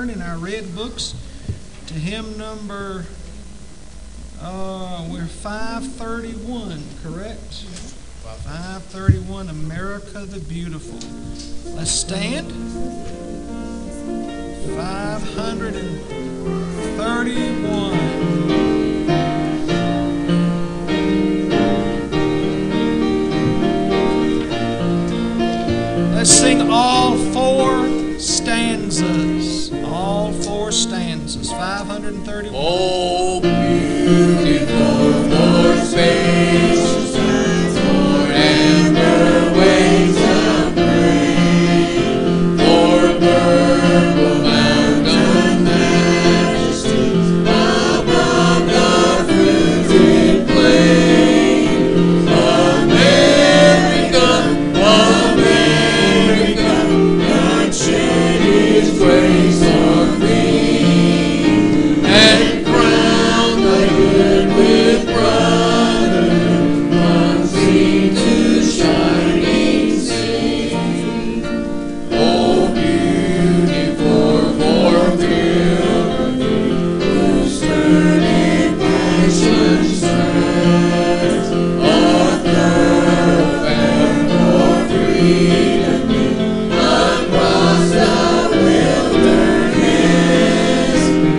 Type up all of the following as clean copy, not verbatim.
turn in our red books to hymn number, we're 531, correct? 531, America the Beautiful. Let's stand. 531. Let's sing all four stanzas. All four stanzas. 531. Oh, beautiful for spacious times, for amber waves of green, for purple mountain majesties above the fruited plain. America, America, God shed His grace on thee, and crown thy good with brotherhood from sea to shining sea. Oh, beautiful for pilgrimage, whose turning passion stirs, a thoroughfare for freedom across the wilderness.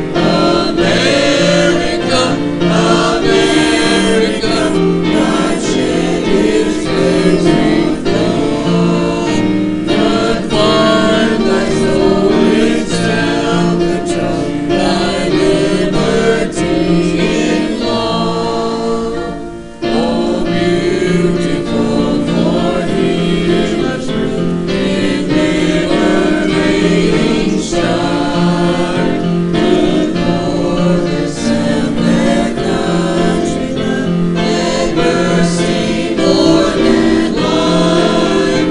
America, America, God shed His victory flood. Confine thy soul with self-control, thy liberty in law. Oh, beautiful for healers, in liberating star, good Lords and their countrymen, and mercy more than life.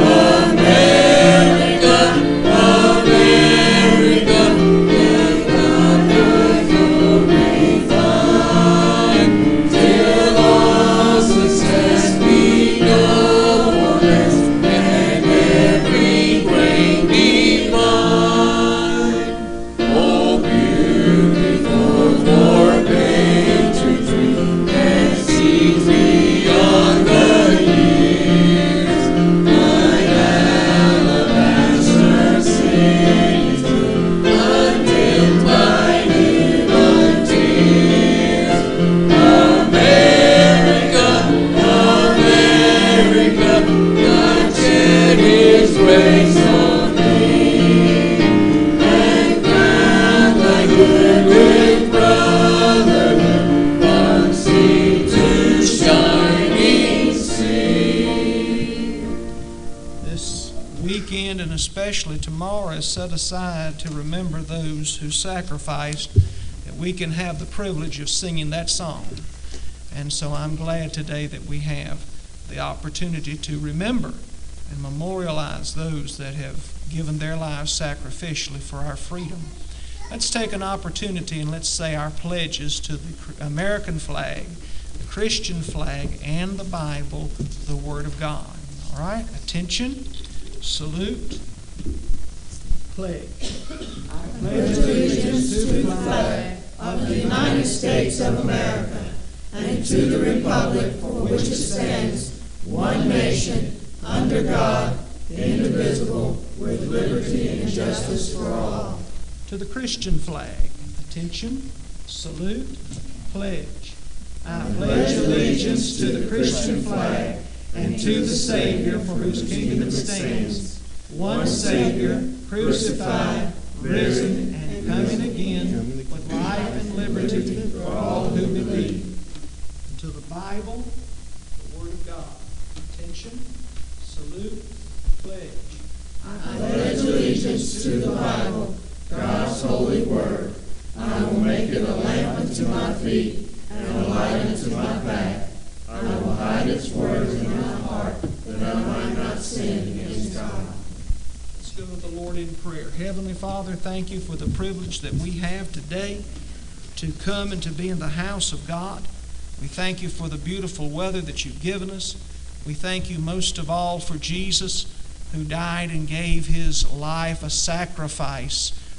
America, America, let God thy glory find, till all success be nobleness, and every grain be mine. Oh, beautiful for patriotry that sees beyond the years, like alabaster cities undimmed by human tears. America, America, God shed His grace on thee, and crown thy good with brotherhood from sea to shining sea. This weekend, and especially tomorrow, is set aside to remember those who sacrificed, that we can have the privilege of singing that song. And so I'm glad today that we have the opportunity to remember and memorialize those that have given their lives sacrificially for our freedom. Let's take an opportunity and let's say our pledges to the American flag, the Christian flag, and the Bible, the Word of God. All right? Attention, salute, pledge. I pledge allegiance to the flag of the United States of America and to the republic for which it stands, one nation, under God, indivisible, with liberty and justice for all. To the Christian flag. Attention, salute, pledge. I pledge allegiance to the Christian flag and to the Savior for whose kingdom it stands, one Savior, crucified, risen, and coming again, with life and liberty for all who believe. And to the Bible, the Word of God. Attention, salute, pledge. I pledge allegiance to the Bible, God's holy word. I will make it a lamp unto my feet and a light unto my path. I will hide its words in my heart, that I might not sin against God. Let's go to the Lord in prayer. Heavenly Father, thank you for the privilege that we have today to come and to be in the house of God. We thank you for the beautiful weather that you've given us. We thank you most of all for Jesus, who died and gave his life a sacrifice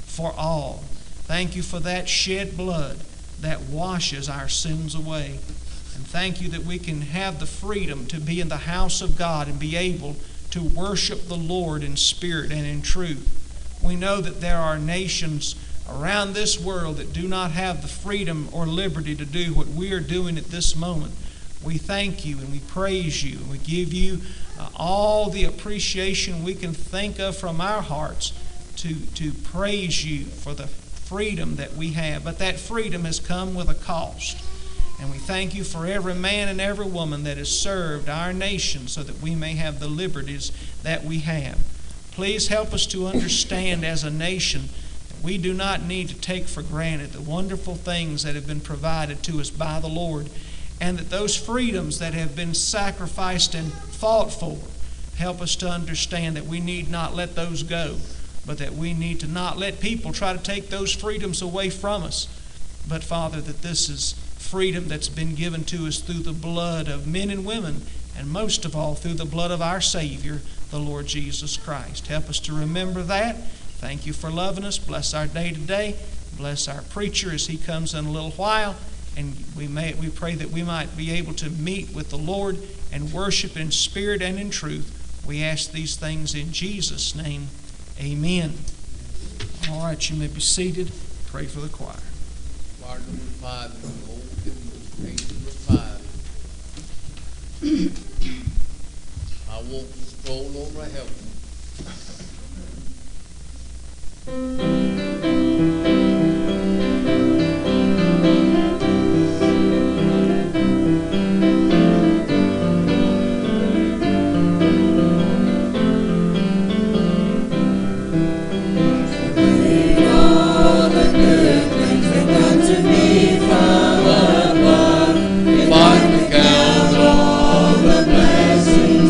for all. Thank you for that shed blood that washes our sins away. And thank you that we can have the freedom to be in the house of God and be able to worship the Lord in spirit and in truth. We know that there are nations around this world that do not have the freedom or liberty to do what we are doing at this moment. We thank you and we praise you and we give you all the appreciation we can think of from our hearts to praise you for the freedom that we have. But that freedom has come with a cost. And we thank you for every man and every woman that has served our nation so that we may have the liberties that we have. Please help us to understand as a nation that we do not need to take for granted the wonderful things that have been provided to us by the Lord, and that those freedoms that have been sacrificed and fought for, help us to understand that we need not let those go, but that we need to not let people try to take those freedoms away from us. But Father, that this is freedom that's been given to us through the blood of men and women, and most of all through the blood of our Savior, the Lord Jesus Christ. Help us to remember that. Thank you for loving us. Bless our day today. Bless our preacher as he comes in a little while. And we pray that we might be able to meet with the Lord and worship in spirit and in truth. We ask these things in Jesus' name. Amen. All right, you may be seated. Pray for the choir. Choir number 5, old hymn, page number 5. I won't stroll over heaven.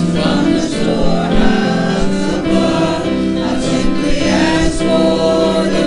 For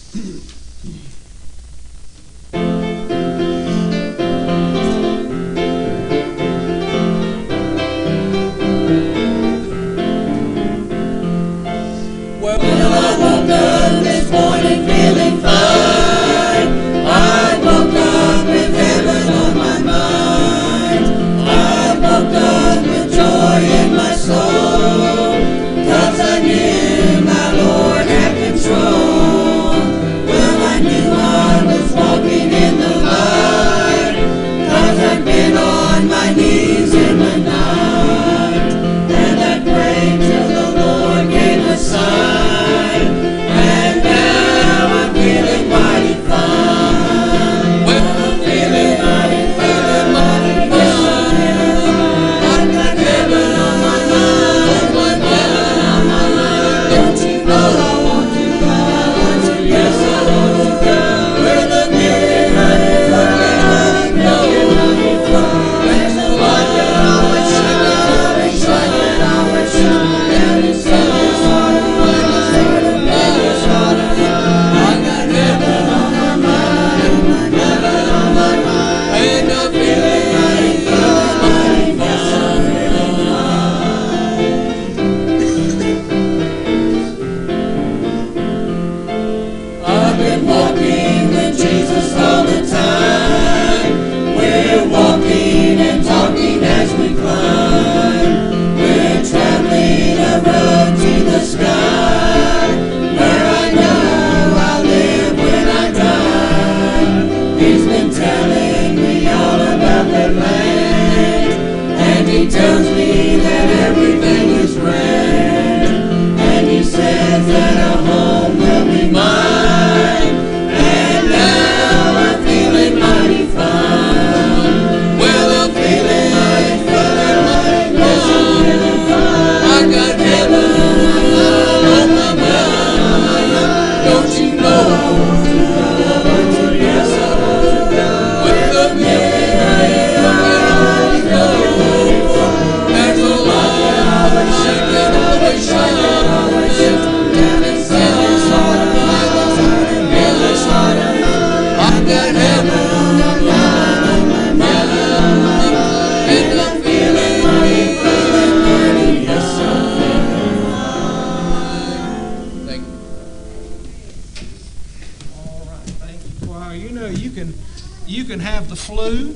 You can have the flu,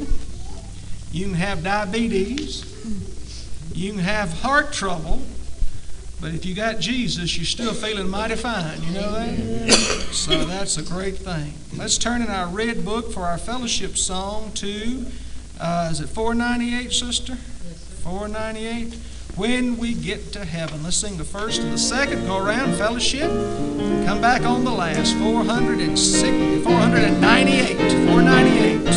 you can have diabetes, you can have heart trouble, but if you got Jesus, you're still feeling mighty fine. You know that? So that's a great thing. Let's turn in our red book for our fellowship song to, is it 498, sister? 498. When we get to heaven. Let's sing the first and the second. Go around fellowship. Come back on the last. 498. 498.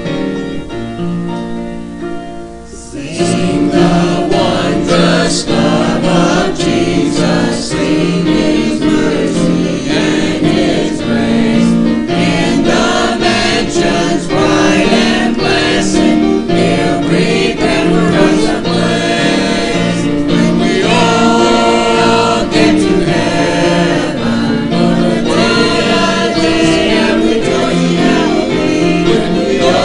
Sing the wondrous love of Jesus. Sing His mercy and His grace. In the mansions bright and blessed, He'll prepare for us a place. When we all get to heaven, what a day of rejoicing that will be. When we all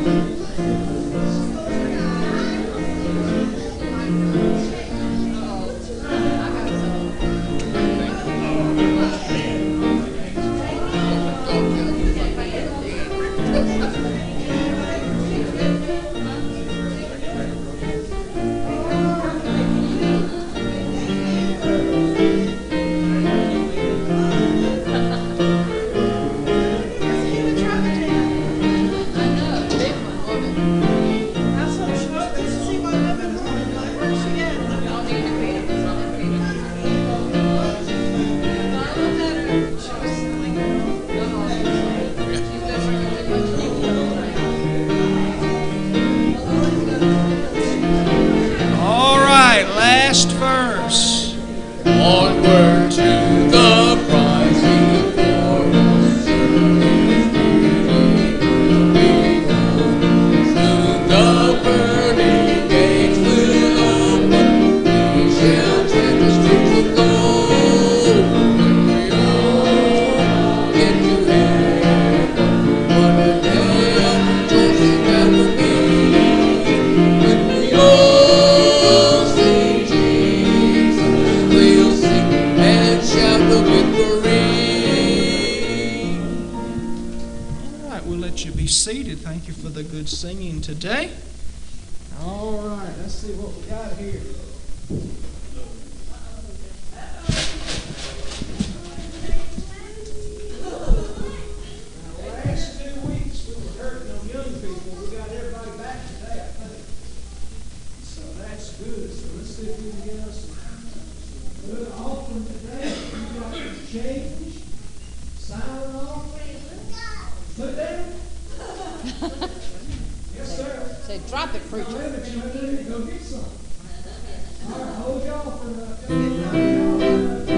All right, last verse. Onward to the prize before us. Soon the burning gates will open. We shall tread the streets of gold. When we all get to heaven, what a day of rejoicing that will be. When we all see Jesus, we'll sing and shout the victory. All right, we'll let you be seated. Thank you for the good singing today. All right, let's see what we got here. Now, the last 2 weeks we were hurting on young people. We got everybody back today, I think. So that's good. So let's see if we can get us some good offering today. We got change, sign off, put down. Yes, sir. Say, drop it, Wait a preacher. minute, you might need to go get some. All right, hold y'all for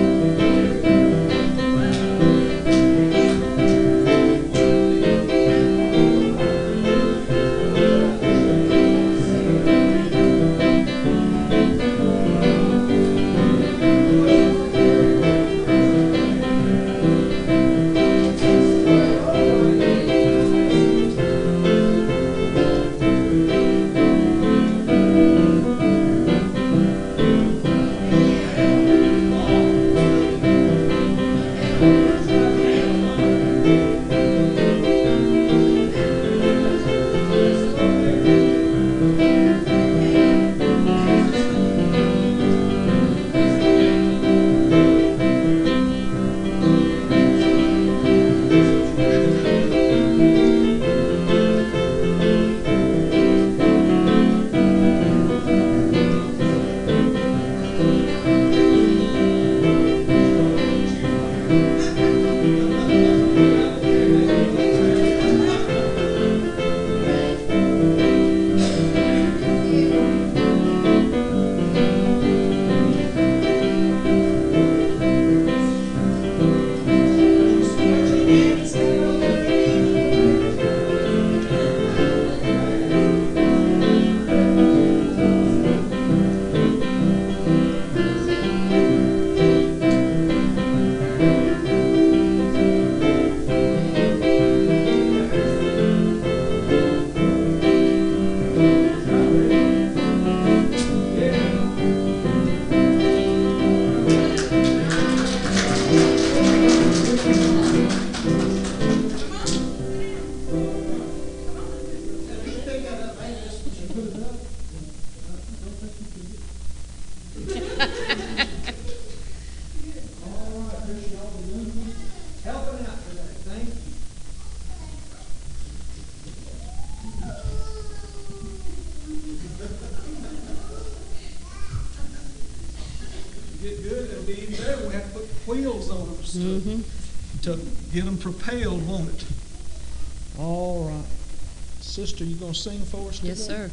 wheels on them to get them propelled, won't it? All right. Sister, you going to sing for us today? Yes, sir.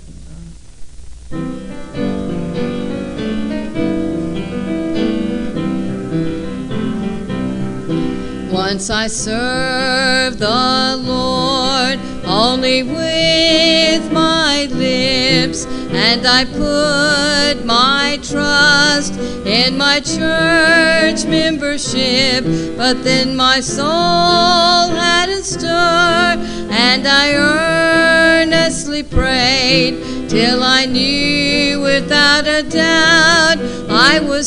Once I served the Lord only with my lips, and I put my trust in my church membership. But then my soul had a stir, and I earnestly prayed, till I knew without a doubt I was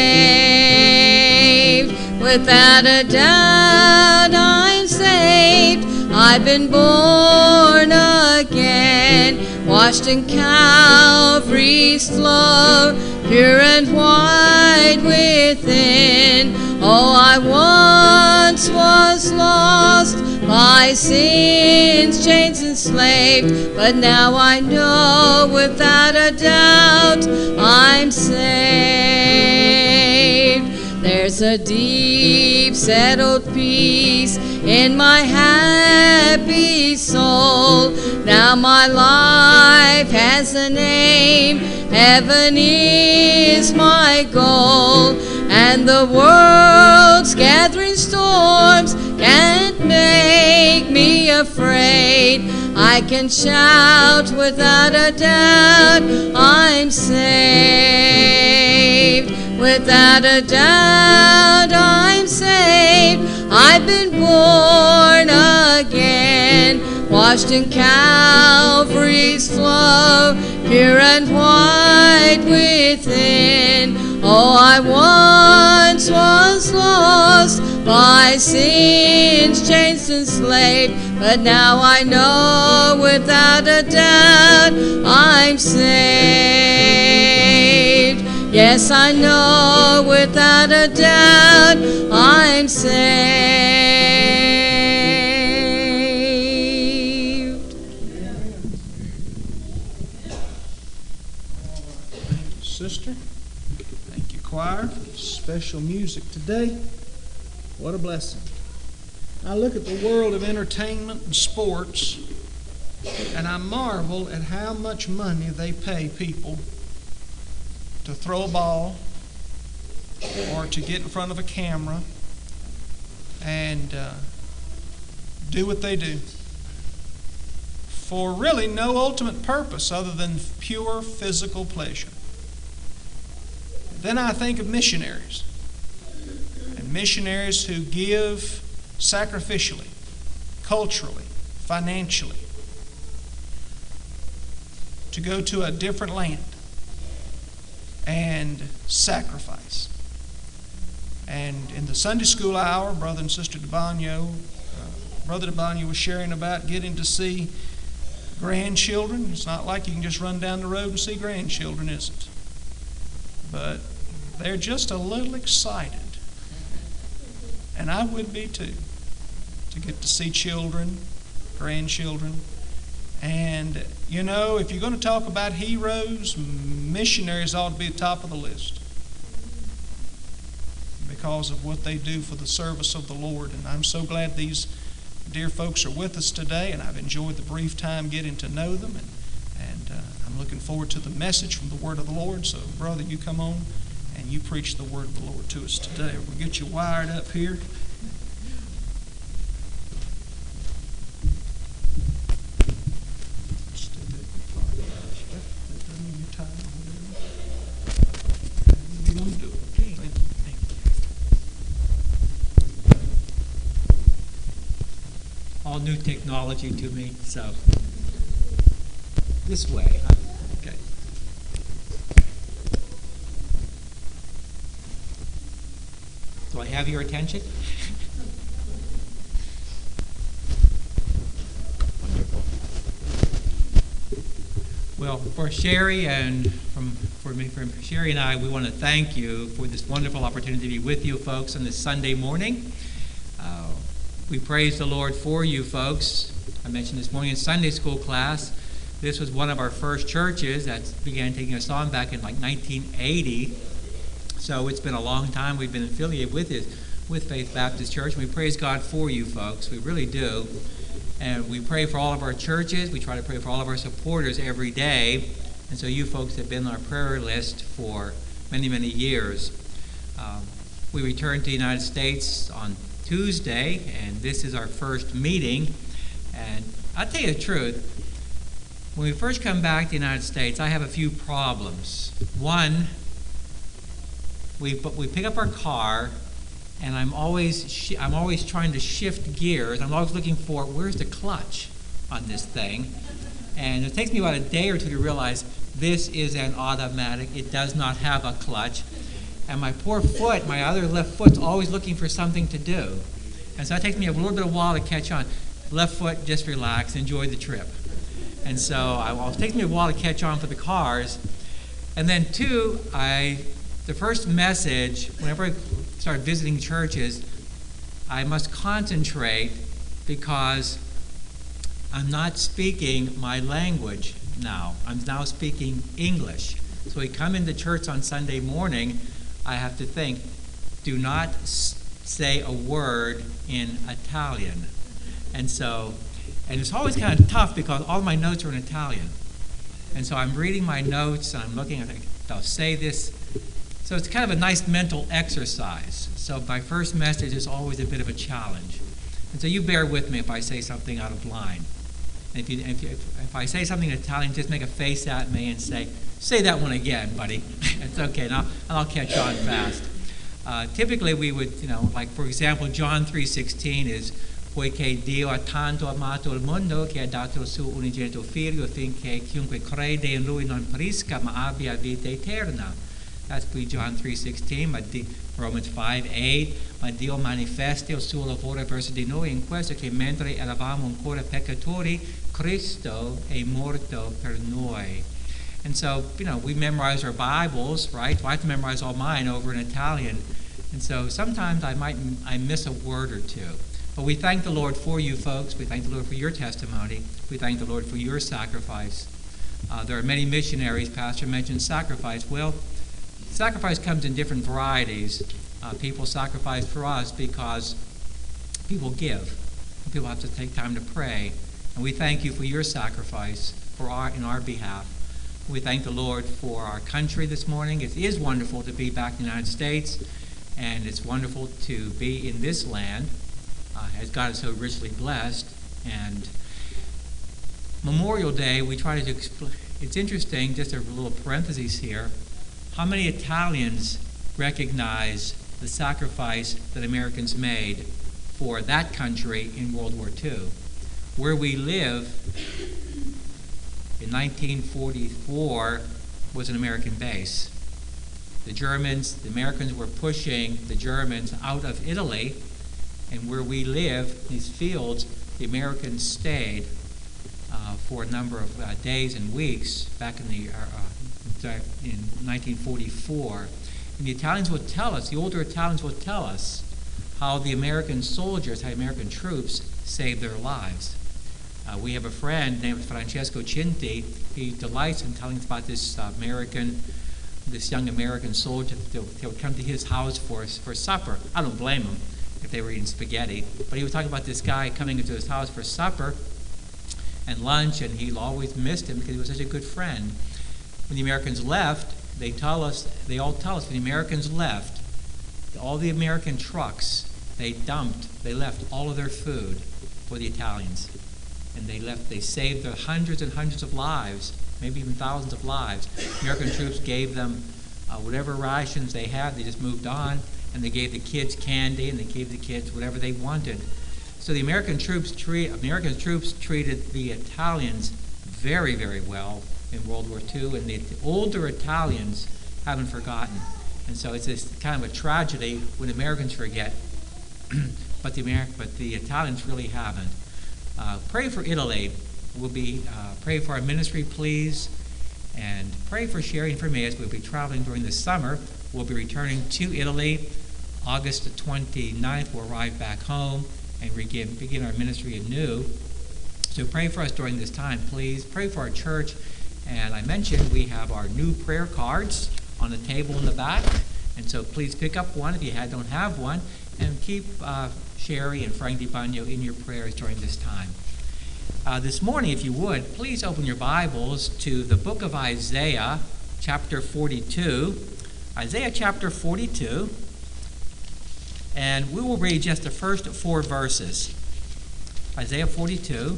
saved. Without a doubt I'm saved. I've been born again, washed in Calvary's flow, pure and white within. Oh, I once was lost, by sin's chains enslaved, but now I know without a doubt I'm saved. There's a deep settled peace in my happy soul. Now my life has a name, heaven is my goal, and the world's gathering storms can't make me afraid. I can shout without a doubt I'm saved. Without a doubt I'm saved. I've been born again, washed in Calvary's flow, pure and white within. Oh, I once was lost, by sin's chains enslaved, but now I know without a doubt I'm saved. Yes, I know without a doubt I'm saved. Thank you, sister. Thank you, choir, for the special music today. What a blessing. I look at the world of entertainment and sports, and I marvel at how much money they pay people to throw a ball or to get in front of a camera and do what they do for really no ultimate purpose other than pure physical pleasure. Then I think of missionaries, and missionaries who give sacrificially, culturally, financially, to go to a different land and sacrifice. And in the Sunday school hour, Brother and Sister DeBagno, Brother DeBagno was sharing about getting to see grandchildren. It's not like you can just run down the road and see grandchildren, is it? But they're just a little excited. And I would be too, to get to see children, grandchildren. And, you know, if you're going to talk about heroes, missionaries ought to be at the top of the list because of what they do for the service of the Lord. And I'm so glad these dear folks are with us today, and I've enjoyed the brief time getting to know them. And I'm looking forward to the message from the Word of the Lord. So, brother, you come on and you preach the Word of the Lord to us today. We'll get you wired up here. All new technology to me, so this way. Huh? Okay. Do I have your attention? Wonderful. Well, for Sherry and from Sherry and I, we want to thank you for this wonderful opportunity to be with you folks on this Sunday morning. We praise the Lord for you folks. I mentioned this morning in Sunday school class, this was one of our first churches that began taking us on back in like 1980. So it's been a long time we've been affiliated with Faith Baptist Church. And we praise God for you folks. We really do. And we pray for all of our churches. We try to pray for all of our supporters every day. And so you folks have been on our prayer list for many, many years. We returned to the United States on Tuesday, and this is our first meeting. And I'll tell you the truth, when we first come back to the United States, I have a few problems. One, we pick up our car, and I'm always trying to shift gears. I'm always looking for where's the clutch on this thing, And it takes me about a day or two to realize this is an automatic. It does not have a clutch. And my poor foot, my other left foot's always looking for something to do. And so it takes me a little bit of a while to catch on. Left foot, just relax, enjoy the trip. And so it takes me a while to catch on for the cars. And then two, the first message, whenever I start visiting churches, I must concentrate because I'm not speaking my language now. I'm now speaking English. So we come into church on Sunday morning, I have to think, do not say a word in Italian. And it's always kind of tough because all my notes are in Italian. And so I'm reading my notes and I'm looking at it, I'll say this. So it's kind of a nice mental exercise. So my first message is always a bit of a challenge. And so you bear with me if I say something out of line. And if I say something in Italian, just make a face at me and say that one again, buddy. It's okay, and I'll catch on fast. Typically we would, like for example, John 3:16 is, poiché Dio ha tanto amato il mondo che ha dato il suo unigenito figlio affinché chiunque crede in lui non perisca ma abbia vita eterna. That's John 3:16, Romans 5:8, ma Dio manifesta il suo lavoro verso di noi in questo che mentre eravamo ancora peccatori, Cristo è morto per noi. And so, we memorize our Bibles, right? So I have to memorize all mine over in Italian. And so sometimes I miss a word or two. But we thank the Lord for you folks. We thank the Lord for your testimony. We thank the Lord for your sacrifice. There are many missionaries. Pastor mentioned sacrifice. Well, sacrifice comes in different varieties. People sacrifice for us because people give. People have to take time to pray. And we thank you for your sacrifice in our behalf. We thank the Lord for our country this morning. It is wonderful to be back in the United States, and it's wonderful to be in this land, as God is so richly blessed. And Memorial Day, we try to explain. It's interesting, just a little parenthesis here, how many Italians recognize the sacrifice that Americans made for that country in World War II. Where we live, in 1944, was an American base. The Americans were pushing the Germans out of Italy, and where we live, these fields, the Americans stayed for a number of days and weeks back in 1944. And the Italians will tell us, the older Italians will tell us, how the American soldiers, how American troops saved their lives. We have a friend named Francesco Cinti. He delights in telling us about this young American soldier. They would come to his house for supper. I don't blame him if they were eating spaghetti. But he was talking about this guy coming into his house for supper and lunch, and he always missed him because he was such a good friend. When the Americans left, they all tell us, when the Americans left, all the American trucks, they left all of their food for the Italians. And they saved their hundreds and hundreds of lives, maybe even thousands of lives. American troops gave them whatever rations they had. They just moved on, and they gave the kids candy, and they gave the kids whatever they wanted. So the American troops treated the Italians very, very well in World War II, and the older Italians haven't forgotten. And so it's this kind of a tragedy when Americans forget, but the Italians really haven't. Pray for Italy. We'll be pray for our ministry, please, and pray for Sherry and for me as we'll be traveling during the summer. We'll be returning to Italy August the 29th. We'll arrive back home and begin our ministry anew. So pray for us during this time, please. Pray for our church. And I mentioned we have our new prayer cards on the table in the back, and so please pick up one if you don't have one, and keep Sherry and Frank DiBagno in your prayers during this time. This morning, if you would, please open your Bibles to the book of Isaiah, chapter 42. Isaiah chapter 42, and we will read just the first 4 verses. Isaiah 42.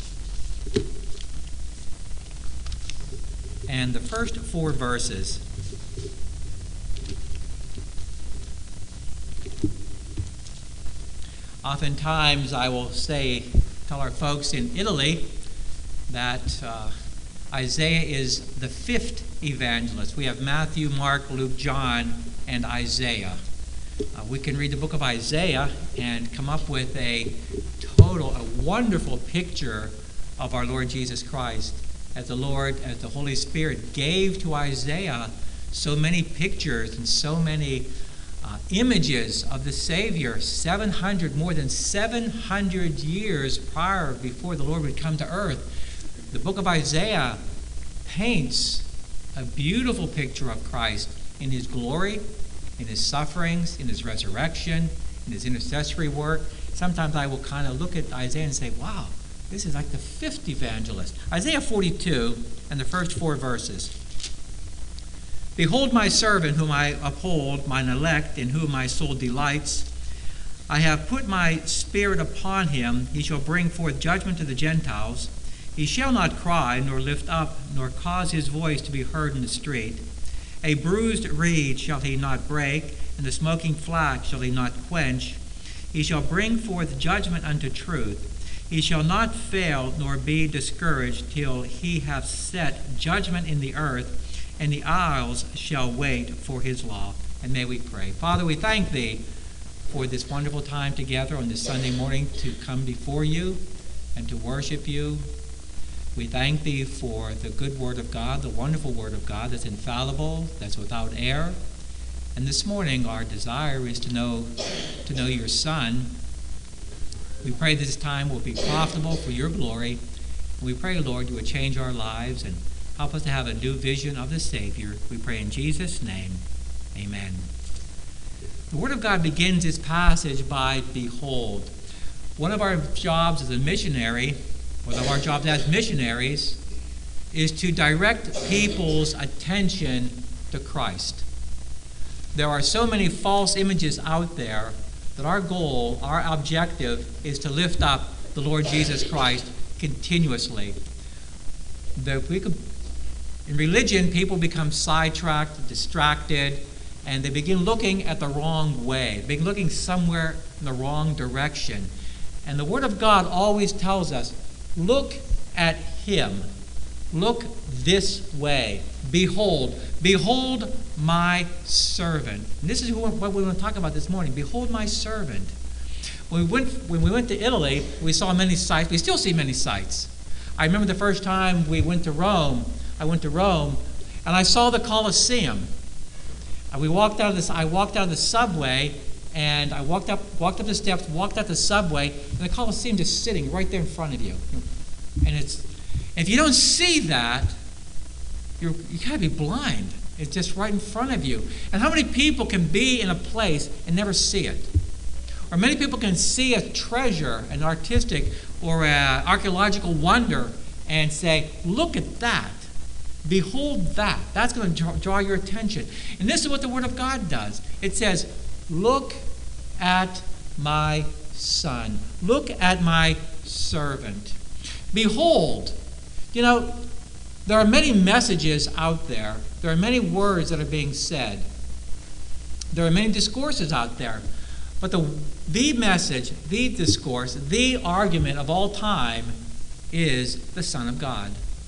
And the first 4 verses. Oftentimes I will tell our folks in Italy that Isaiah is the fifth evangelist. We have Matthew, Mark, Luke, John, and Isaiah. We can read the book of Isaiah and come up with a wonderful picture of our Lord Jesus Christ, as the Holy Spirit gave to Isaiah so many pictures and so many images of the Savior, more than 700 years prior, before the Lord would come to earth. The book of Isaiah paints a beautiful picture of Christ in his glory, in his sufferings, in his resurrection, in his intercessory work. Sometimes I will kind of look at Isaiah and say, wow, this is like the fifth evangelist. Isaiah 42 and the first 4 verses. Behold my servant whom I uphold, mine elect, in whom my soul delights. I have put my spirit upon him. He shall bring forth judgment to the Gentiles. He shall not cry, nor lift up, nor cause his voice to be heard in the street. A bruised reed shall he not break, and the smoking flax shall he not quench. He shall bring forth judgment unto truth. He shall not fail, nor be discouraged, till he have set judgment in the earth, and the isles shall wait for his law. And may we pray. Father, we thank thee for this wonderful time together on this Sunday morning to come before you and to worship you. We thank thee for the good word of God, the wonderful word of God that's infallible, that's without error. And this morning our desire is to know your Son. We pray this time will be profitable for your glory. And we pray, Lord, you would change our lives and help us to have a new vision of the Savior. We pray in Jesus' name. Amen. The Word of God begins this passage by behold. One of our jobs as a missionary, one of our jobs as missionaries, is to direct people's attention to Christ. There are so many false images out there that our goal, our objective, is to lift up the Lord Jesus Christ continuously. In religion, people become sidetracked, distracted, and they begin looking at the wrong way. They begin looking somewhere in the wrong direction. And the Word of God always tells us, look at him. Look this way. Behold my servant. And this is what we want to talk about this morning. Behold my servant. When we went to Italy, we saw many sights. We still see many sights. I remember the first time we went to Rome. I went to Rome, and I saw the Colosseum. And I walked out of the subway, and I walked up the steps, walked out the subway, and the Colosseum just sitting right there in front of you. And if you don't see that, you gotta be blind. It's just right in front of you. And how many people can be in a place and never see it? Or many people can see a treasure, an artistic or an archaeological wonder, and say, look at that. Behold that. That's going to draw your attention. And this is what the Word of God does. It says, look at my Son. Look at my servant. Behold. You know, there are many messages out there. There are many words that are being said. There are many discourses out there. But the message, the discourse, the argument of all time is the Son of God.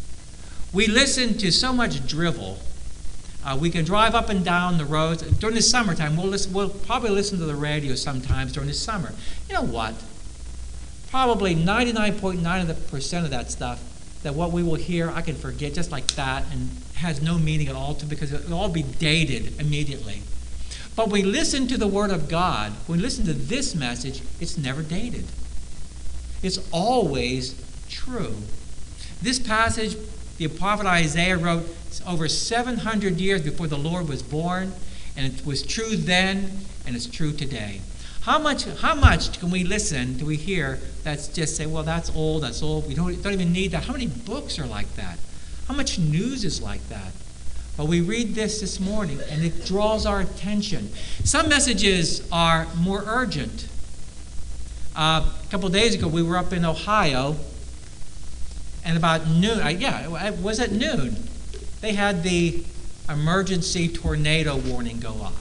We listen to so much drivel. We can drive up and down the roads. During the summertime, we'll probably listen to the radio sometimes during the summer. You know what? Probably 99.9% of that stuff, that what we will hear, I can forget just like that, and has no meaning at all, because it'll all be dated immediately. But when we listen to the Word of God, when we listen to this message, it's never dated. It's always true. This passage, the prophet Isaiah wrote over 700 years before the Lord was born, and it was true then, and it's true today. How much can we listen, do we hear, that's just say, well, that's old, we don't even need that. How many books are like that? How much news is like that? But we read this morning, and it draws our attention. Some messages are more urgent. A couple days ago, we were up in Ohio, and about noon, it was at noon, they had the emergency tornado warning go off.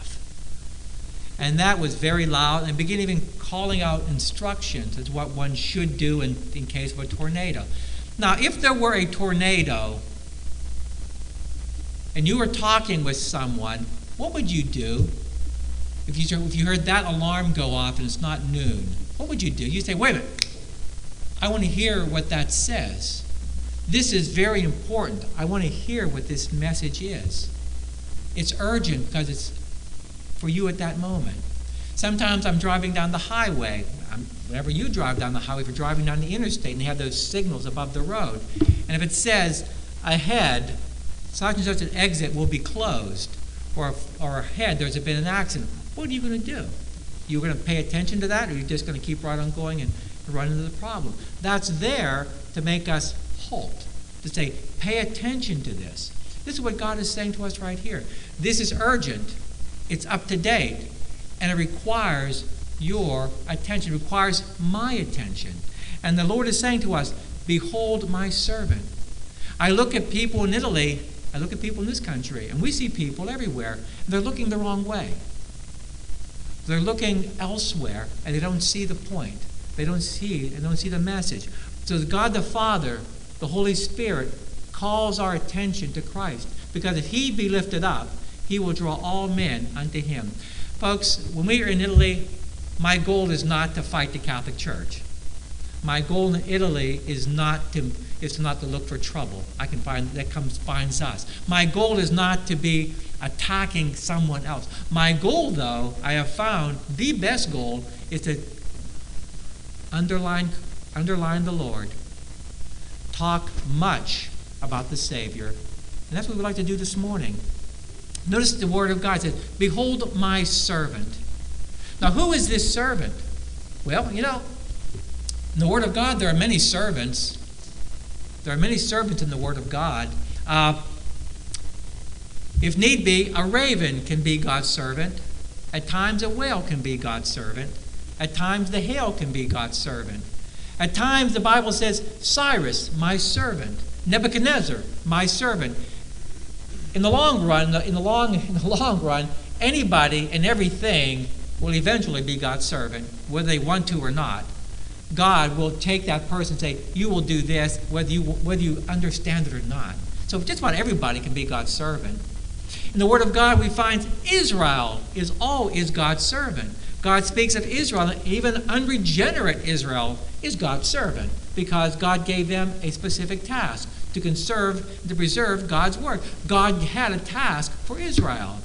And that was very loud, and began even calling out instructions as what one should do in case of a tornado. Now, if there were a tornado and you were talking with someone, what would you do if you heard that alarm go off and it's not noon? What would you do? You'd say, wait a minute, I want to hear what that says. This is very important. I want to hear what this message is. It's urgent because it's for you at that moment. Sometimes I'm driving down the highway. Whenever you drive down the highway, if you're driving down the interstate and they have those signals above the road, and if it says ahead, such and such an exit will be closed, or ahead there's been an accident, what are you going to do? You're going to pay attention to that, or you're just going to keep right on going and run into the problem? That's there to make us halt, to say, pay attention to this. This is what God is saying to us right here. This is urgent. It's up to date. And it requires your attention. It requires my attention. And the Lord is saying to us, behold my servant. I look at people in Italy, I look at people in this country, and we see people everywhere, and they're looking the wrong way. They're looking elsewhere, and they don't see the point. They don't see the message. So God the Father, the Holy Spirit, calls our attention to Christ, because if he be lifted up, he will draw all men unto him. Folks, when we are in Italy, my goal is not to fight the Catholic Church. My goal in Italy is not to look for trouble. Finds us. My goal is not to be attacking someone else. My goal, though, I have found the best goal is to underline the Lord, talk much about the Savior, and that's what we'd like to do this morning. Notice the Word of God says, behold my servant. Now, who is this servant? Well, in the Word of God, there are many servants. There are many servants in the Word of God. If need be, a raven can be God's servant. At times, a whale can be God's servant. At times, the hail can be God's servant. At times, the Bible says, Cyrus, my servant. Nebuchadnezzar, my servant. In the long run, anybody and everything will eventually be God's servant, whether they want to or not. God will take that person and say, you will do this, whether you understand it or not. So just about everybody can be God's servant. In the Word of God, we find Israel is God's servant. God speaks of Israel, even unregenerate Israel is God's servant, because God gave them a specific task to preserve God's Word. God had a task for Israel.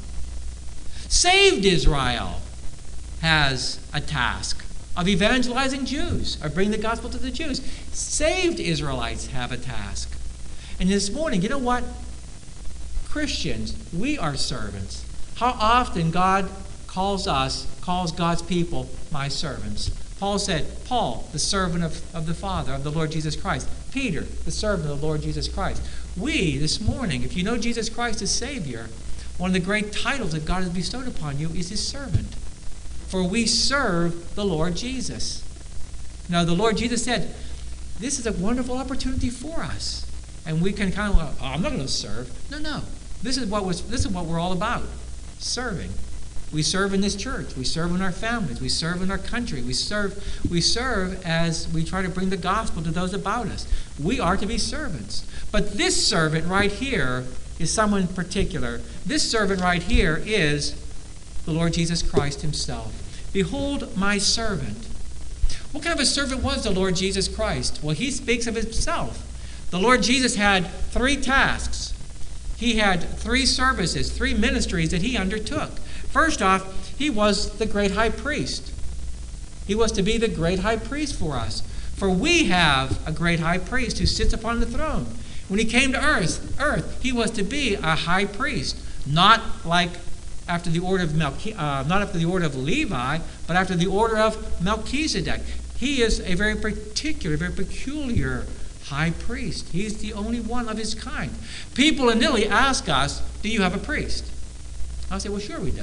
Saved Israel has a task of evangelizing Jews, or bringing the gospel to the Jews. Saved Israelites have a task. And this morning, you know what? Christians, we are servants. How often God calls God's people, my servants. Paul said, Paul, the servant of the Father, of the Lord Jesus Christ. Peter, the servant of the Lord Jesus Christ. We, this morning, if you know Jesus Christ as Savior, one of the great titles that God has bestowed upon you is his servant. For we serve the Lord Jesus. Now, the Lord Jesus said, this is a wonderful opportunity for us. And we can kind of, I'm not going to serve. No. This is what we're all about, serving. We serve in this church. We serve in our families. We serve in our country. We serve as we try to bring the gospel to those about us. We are to be servants. But this servant right here is someone in particular. This servant right here is the Lord Jesus Christ himself. Behold my servant. What kind of a servant was the Lord Jesus Christ? Well, he speaks of himself. The Lord Jesus had 3 tasks. He had 3 services, 3 ministries that he undertook. First off, he was the great high priest. He was to be the great high priest for us. For we have a great high priest who sits upon the throne. When he came to earth, he was to be a high priest, not after the order of not after the order of Levi, but after the order of Melchizedek. He is a very particular, very peculiar high priest. He's the only one of his kind. People in Italy ask us, do you have a priest? I'll say, well, sure we do.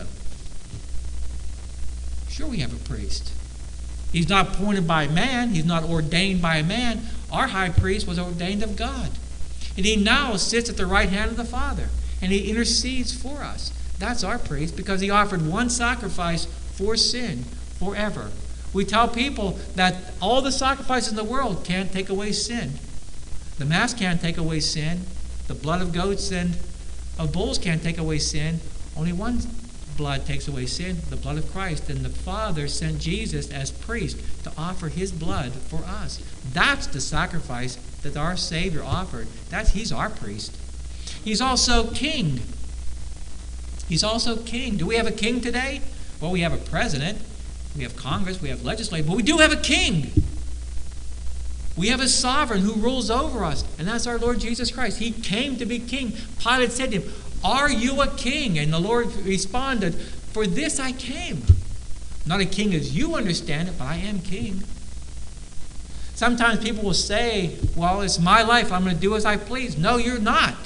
Sure we have a priest. He's not appointed by man. He's not ordained by man. Our high priest was ordained of God. And he now sits at the right hand of the Father. And he intercedes for us. That's our priest, because he offered one sacrifice for sin forever. We tell people that all the sacrifices in the world can't take away sin. The Mass can't take away sin. The blood of goats and of bulls can't take away sin. Only one blood takes away sin, the blood of Christ. And the Father sent Jesus as priest to offer his blood for us. That's the sacrifice that our Savior offered. He's our priest. He's also king. He's also king. Do we have a king today? Well, we have a president. We have Congress. We have legislature. But we do have a king. We have a sovereign who rules over us, and that's our Lord Jesus Christ. He came to be king. Pilate said to him, "Are you a king?" And the Lord responded, "For this I came. Not a king as you understand it, but I am king." Sometimes people will say, "Well, it's my life. I'm going to do as I please." No, you're not.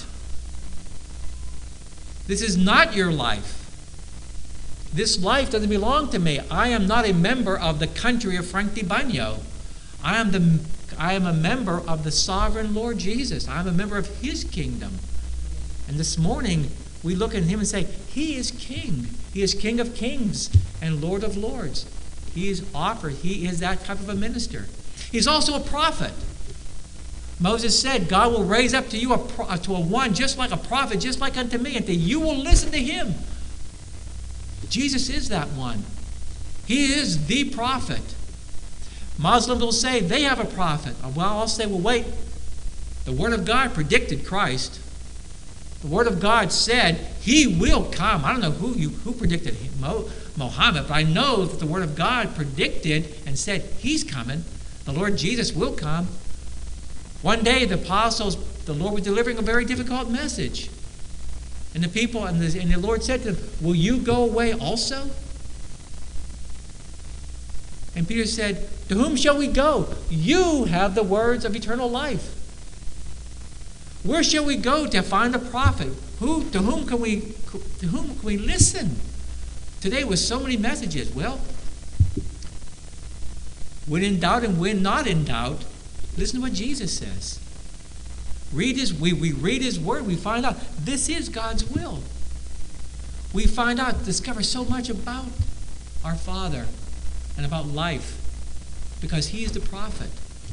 This is not your life. This life doesn't belong to me. I am not a member of the country of Frank Di Bagno. I am a member of the sovereign Lord Jesus. I am a member of his kingdom. And this morning, we look at him and say, he is king. He is King of kings and Lord of lords. He is that type of a minister. He's also a prophet. Moses said, God will raise up to you to a one just like a prophet, just like unto me, and that you will listen to him. Jesus is that one. He is the prophet. Muslims will say they have a prophet. Well, I'll say, well, wait. The Word of God predicted Christ. The Word of God said he will come. I don't know who predicted Muhammad, but I know that the Word of God predicted and said he's coming. The Lord Jesus will come. One day the apostles, the Lord was delivering a very difficult message. And the people, and the Lord said to them, will you go away also? And Peter said, to whom shall we go? You have the words of eternal life. Where shall we go to find a prophet? To whom can we listen? Today with so many messages. Well, when in doubt and when not in doubt, listen to what Jesus says. We read his word, we find out this is God's will. We find out, discover so much about our Father and about life because he is the prophet.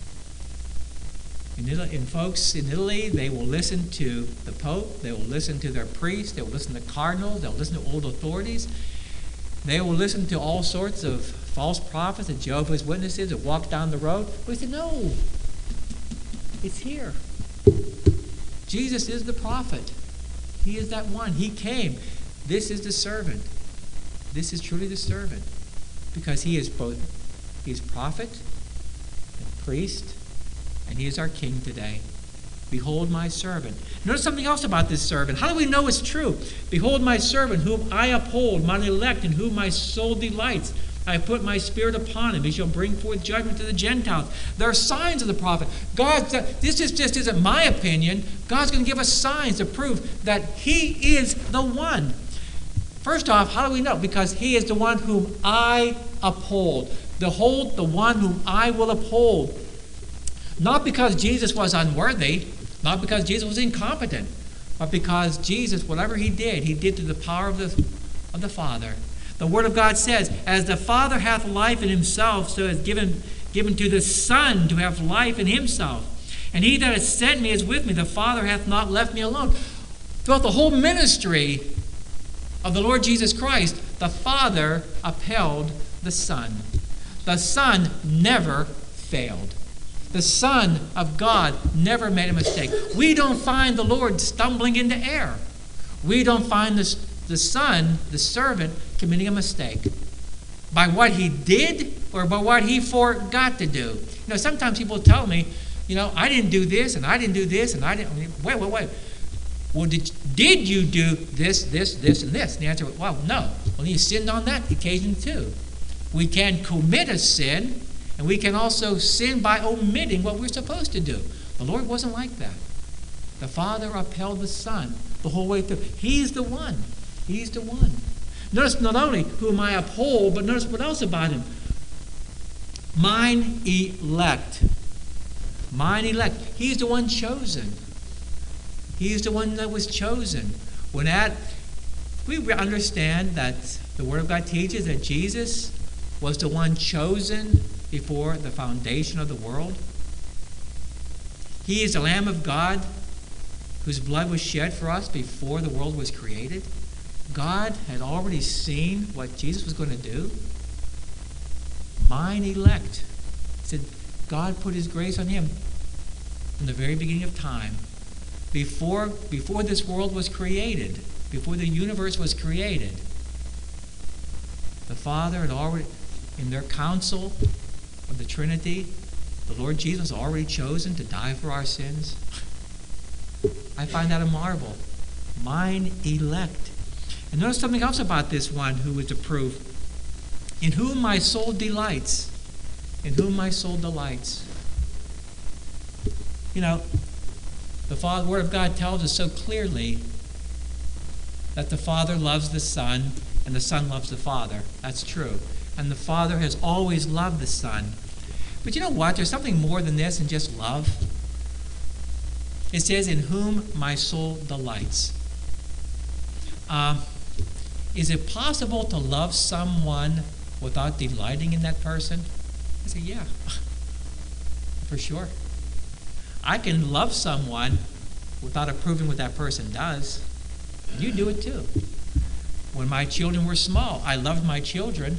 Folks in Italy, they will listen to the Pope, they will listen to their priests, they will listen to cardinals, they will listen to old authorities. They will listen to all sorts of false prophets and Jehovah's Witnesses that walk down the road. We say, no, it's here. Jesus is the prophet. He is that one. He came. This is the servant. This is truly the servant. Because he is both, he is prophet and priest, and he is our king today. Behold my servant. Notice something else about this servant. How do we know it's true? Behold my servant, whom I uphold, mine elect, in whom my soul delights. I have put my spirit upon him. He shall bring forth judgment to the Gentiles. There are signs of the prophet. This just isn't my opinion. God's going to give us signs to prove that he is the one. First off, how do we know? Because he is the one whom I uphold. Behold, the one whom I will uphold. Not because Jesus was unworthy, not because Jesus was incompetent, but because Jesus, whatever he did through the power of the Father. The Word of God says, as the Father hath life in himself, so has given to the Son to have life in himself. And he that has sent me is with me. The Father hath not left me alone. Throughout the whole ministry of the Lord Jesus Christ, the Father upheld the Son. The Son never failed. The Son of God never made a mistake. We don't find the Lord stumbling into error. We don't find the Son, the servant, committing a mistake by what he did or by what he forgot to do. Sometimes people tell me, I didn't do this and I didn't do this and I didn't. Wait. Well, did you do this, and this? And the answer was, well, no. Well, you sinned on that occasion too. We can commit a sin, and we can also sin by omitting what we're supposed to do. The Lord wasn't like that. The Father upheld the Son the whole way through. He's the one. He's the one. Notice not only whom I uphold, but notice what else about him. Mine elect. Mine elect. He's the one chosen. He's the one that was chosen. We understand that the Word of God teaches that Jesus was the one chosen before the foundation of the world. He is the Lamb of God whose blood was shed for us before the world was created. God had already seen what Jesus was going to do. Mine elect. He said, God put his grace on him from the very beginning of time. Before this world was created, before the universe was created, the Father had already, in their council of the Trinity, the Lord Jesus was already chosen to die for our sins. I find that a marvel. Mine elect. And notice something else about this one who was approved. In whom my soul delights. In whom my soul delights. You know, the Word of God tells us so clearly that the Father loves the Son and the Son loves the Father. That's true. And the Father has always loved the Son. But you know what? There's something more than this than just love. It says, in whom my soul delights. Is it possible to love someone without delighting in that person? I say, yeah, for sure. I can love someone without approving what that person does. You do it too. When my children were small, I loved my children.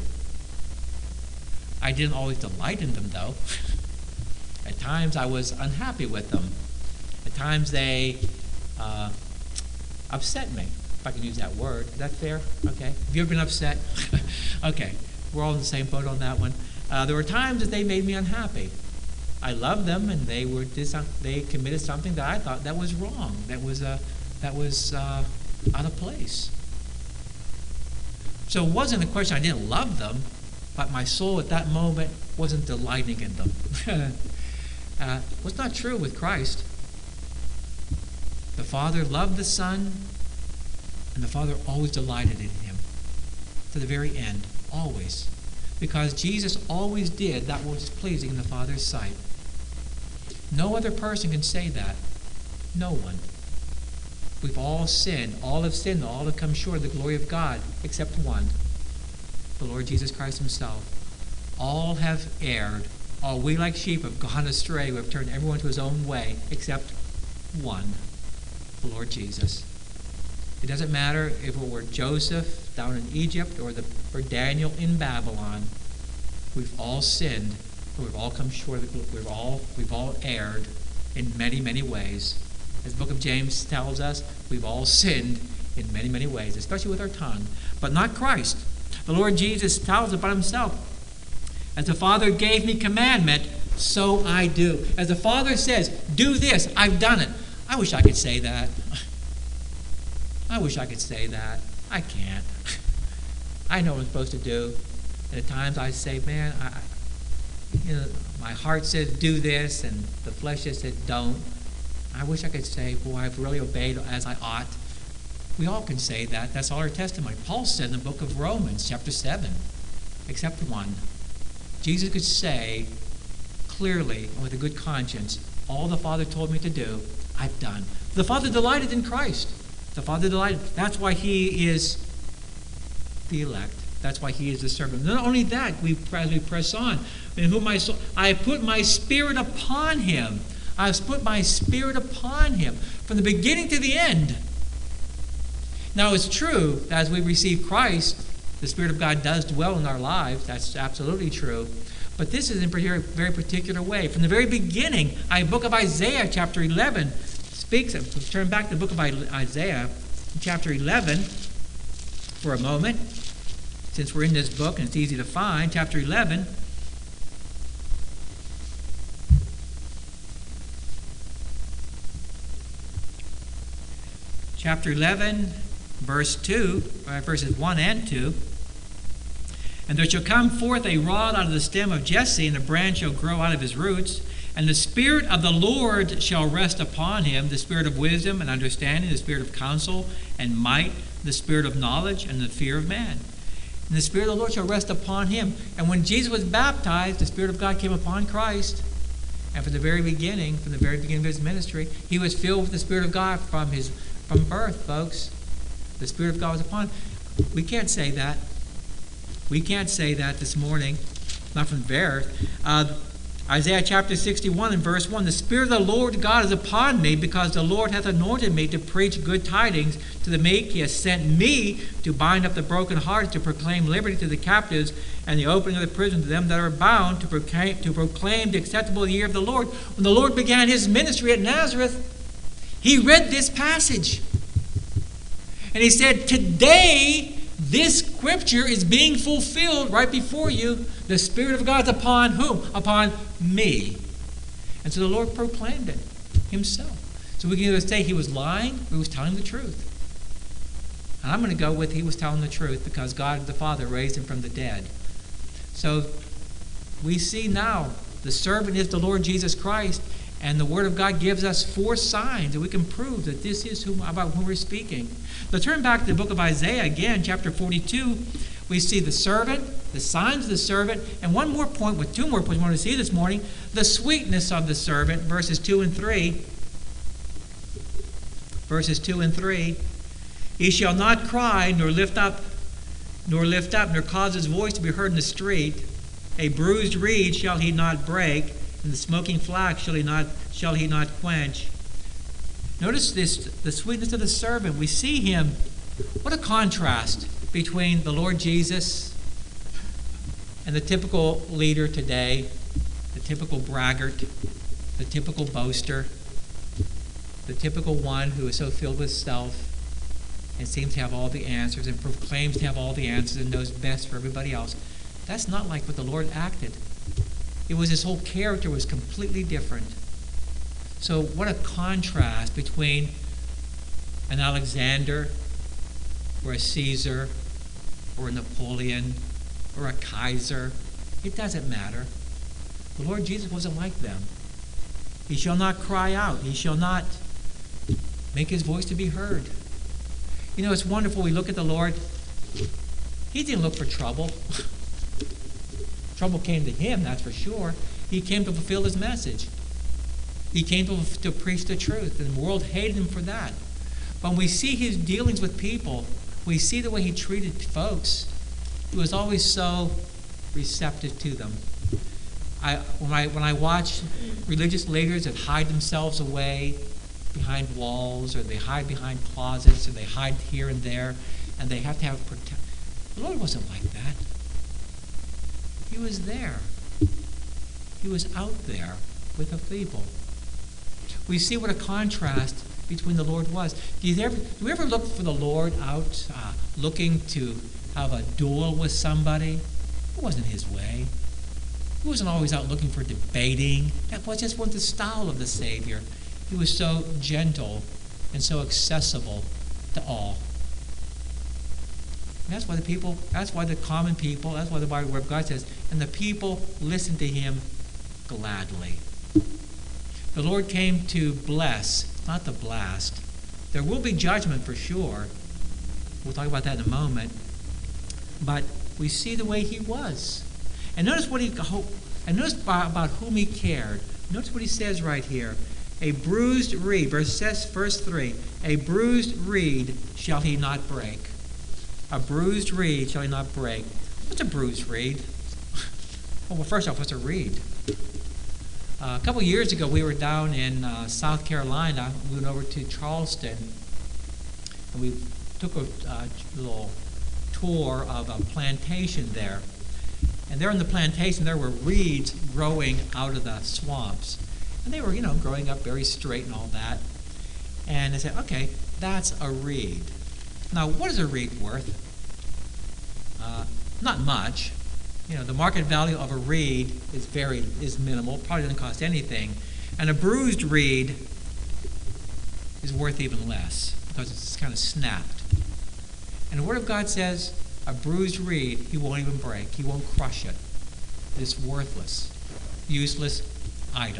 I didn't always delight in them, though. At times I was unhappy with them. At times they upset me, if I can use that word. Is that fair? Okay. Have you ever been upset? Okay. We're all in the same boat on that one. There were times that they made me unhappy. I loved them, and they committed something that I thought that was wrong. That was out of place. So it wasn't a question I didn't love them, but my soul at that moment wasn't delighting in them. Was not true with Christ. The Father loved the Son, and the Father always delighted in him. To the very end, always. Because Jesus always did that which was pleasing in the Father's sight. No other person can say that. No one. We've all sinned. All have sinned. All have come short of the glory of God, except one. The Lord Jesus Christ himself. All have erred. All we like sheep have gone astray. We have turned everyone to his own way, except one. The Lord Jesus. It doesn't matter if it were Joseph down in Egypt or Daniel in Babylon. We've all sinned. We've all come short of the, we've all erred in many, many ways. As the book of James tells us, we've all sinned in many, many ways, especially with our tongue. But not Christ. The Lord Jesus tells about himself. As the Father gave me commandment, so I do. As the Father says, do this, I've done it. I wish I could say that. I wish I could say that. I can't. I know what I'm supposed to do. And at times I say, man, my heart says do this, and the flesh just said don't. I wish I could say, boy, I've really obeyed as I ought. We all can say that. That's all our testimony. Paul said in the book of Romans, chapter 7, except one. Jesus could say clearly and with a good conscience, all the Father told me to do, I've done. The Father delighted in Christ. The Father delighted. That's why he is the elect. That's why he is the servant. Not only that, as we press on, in whom my soul, I put my spirit upon him. I have put my spirit upon him from the beginning to the end. Now, it's true that as we receive Christ, the Spirit of God does dwell in our lives. That's absolutely true. But this is in a very particular way. From the very beginning, book of Isaiah, chapter 11, speaks of, let's turn back to the book of Isaiah, chapter 11, for a moment, since we're in this book and it's easy to find. Chapter 11. Chapter 11, verses 1 and 2. And there shall come forth a rod out of the stem of Jesse, and a branch shall grow out of his roots. And the Spirit of the Lord shall rest upon him, the Spirit of wisdom and understanding, the Spirit of counsel and might, the Spirit of knowledge and the fear of man. And the Spirit of the Lord shall rest upon him. And when Jesus was baptized, the Spirit of God came upon Christ. And from the very beginning of his ministry, he was filled with the Spirit of God from birth, folks. The Spirit of God was upon him. We can't say that. We can't say that this morning, not from birth. Isaiah chapter 61 and verse 1, the Spirit of the Lord God is upon me, because the Lord hath anointed me to preach good tidings to the meek. He has sent me to bind up the brokenhearted, to proclaim liberty to the captives, and the opening of the prison to them that are bound, to proclaim the acceptable year of the Lord. When the Lord began his ministry at Nazareth, he read this passage. And he said, today, this scripture is being fulfilled right before you. The Spirit of God is upon whom? Upon me. And so the Lord proclaimed it himself. So we can either say he was lying or he was telling the truth. And I'm going to go with he was telling the truth, because God the Father raised him from the dead. So we see now the servant is the Lord Jesus Christ, and the Word of God gives us 4 signs that we can prove that this is about whom we're speaking. Now turn back to the book of Isaiah again, chapter 42. We see the servant, the signs of the servant, and one more point, with 2 more points we want to see this morning, the sweetness of the servant, verses 2 and 3. Verses 2 and 3. He shall not cry, nor lift up, nor cause his voice to be heard in the street. A bruised reed shall he not break, and the smoking flax shall he not quench. Notice this, the sweetness of the servant. We see him. What a contrast between the Lord Jesus and the typical leader today, the typical braggart, the typical boaster, the typical one who is so filled with self and seems to have all the answers and proclaims to have all the answers and knows best for everybody else. That's not like what the Lord acted. It was his whole character was completely different. So what a contrast between an Alexander or a Caesar or a Napoleon or a Kaiser. It doesn't matter. The Lord Jesus wasn't like them. He shall not cry out. He shall not make his voice to be heard. You know, it's wonderful. We look at the Lord. He didn't look for trouble. Trouble came to him, that's for sure. He came to fulfill his message. He came to preach the truth, and the world hated him for that. But when we see his dealings with people, we see the way he treated folks. He was always so receptive to them. When I watch religious leaders that hide themselves away behind walls, or they hide behind closets, or they hide here and there, and they have to have protection. The Lord wasn't like that. He was there. He was out there with the people. We see what a contrast between the Lord was. Do we ever look for the Lord out looking to have a duel with somebody? It wasn't his way. He wasn't always out looking for debating. That was just the style of the Savior. He was so gentle and so accessible to all. And that's why the common people, that's why the Bible word of God says, and the people listened to him gladly. The Lord came to bless, not to blast. There will be judgment for sure. We'll talk about that in a moment. But we see the way he was. And notice about whom he cared. Notice what he says right here. A bruised reed, verse 3, a bruised reed shall he not break. A bruised reed shall he not break. What's a bruised reed? Well, first off, what's a reed? A couple years ago, we were down in South Carolina. We went over to Charleston, and we took a little tour of a plantation there. And there in the plantation, there were reeds growing out of the swamps. And they were, growing up very straight and all that. And I said, okay, that's a reed. Now, what is a reed worth? Not much. The market value of a reed is minimal. Probably doesn't cost anything. And a bruised reed is worth even less because it's kind of snapped. And the Word of God says, a bruised reed, he won't even break. He won't crush it. It's worthless, useless item.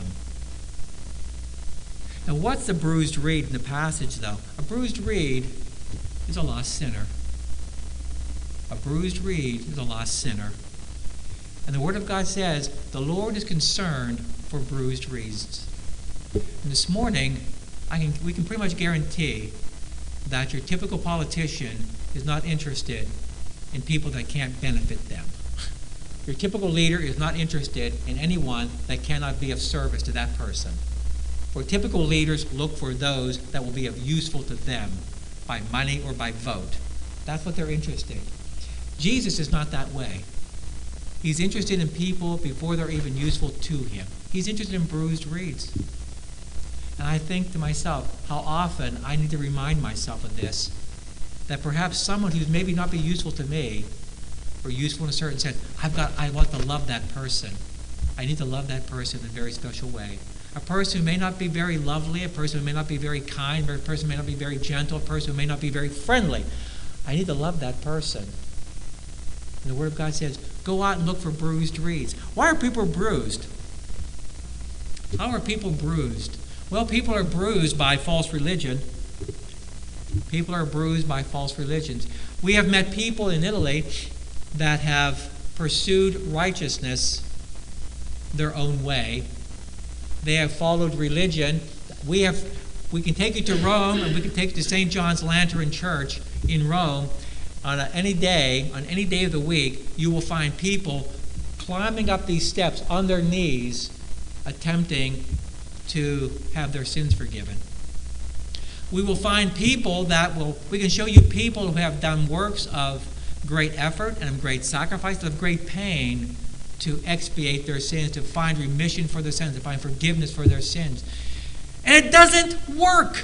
Now, what's the bruised reed in the passage, though? A bruised reed is a lost sinner. A bruised reed is a lost sinner. And the Word of God says, the Lord is concerned for bruised reeds. And this morning, we can pretty much guarantee that your typical politician is not interested in people that can't benefit them. Your typical leader is not interested in anyone that cannot be of service to that person. For typical leaders look for those that will be of useful to them by money or by vote. That's what they're interested in. Jesus is not that way. He's interested in people before they're even useful to him. He's interested in bruised reeds. And I think to myself, how often I need to remind myself of this, that perhaps someone who's maybe not be useful to me, or useful in a certain sense, I want to love that person. I need to love that person in a very special way. A person who may not be very lovely, a person who may not be very kind, a person who may not be very gentle, a person who may not be very friendly. I need to love that person. And the Word of God says, go out and look for bruised reeds. Why are people bruised? How are people bruised? Well, people are bruised by false religion. People are bruised by false religions. We have met people in Italy that have pursued righteousness their own way. They have followed religion. We can take you to Rome, and we can take you to St. John's Lantern Church in Rome. On any day of the week, you will find people climbing up these steps on their knees, attempting to have their sins forgiven. We will find people we can show you people who have done works of great effort and of great sacrifice, of great pain to expiate their sins, to find remission for their sins, to find forgiveness for their sins. And it doesn't work.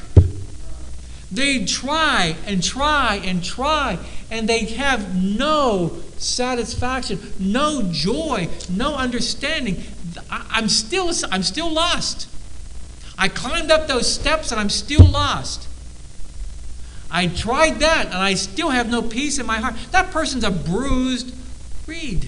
They try and try and try, and they have no satisfaction, no joy, no understanding. I'm still lost. I climbed up those steps and I'm still lost. I tried that and I still have no peace in my heart. That person's a bruised reed.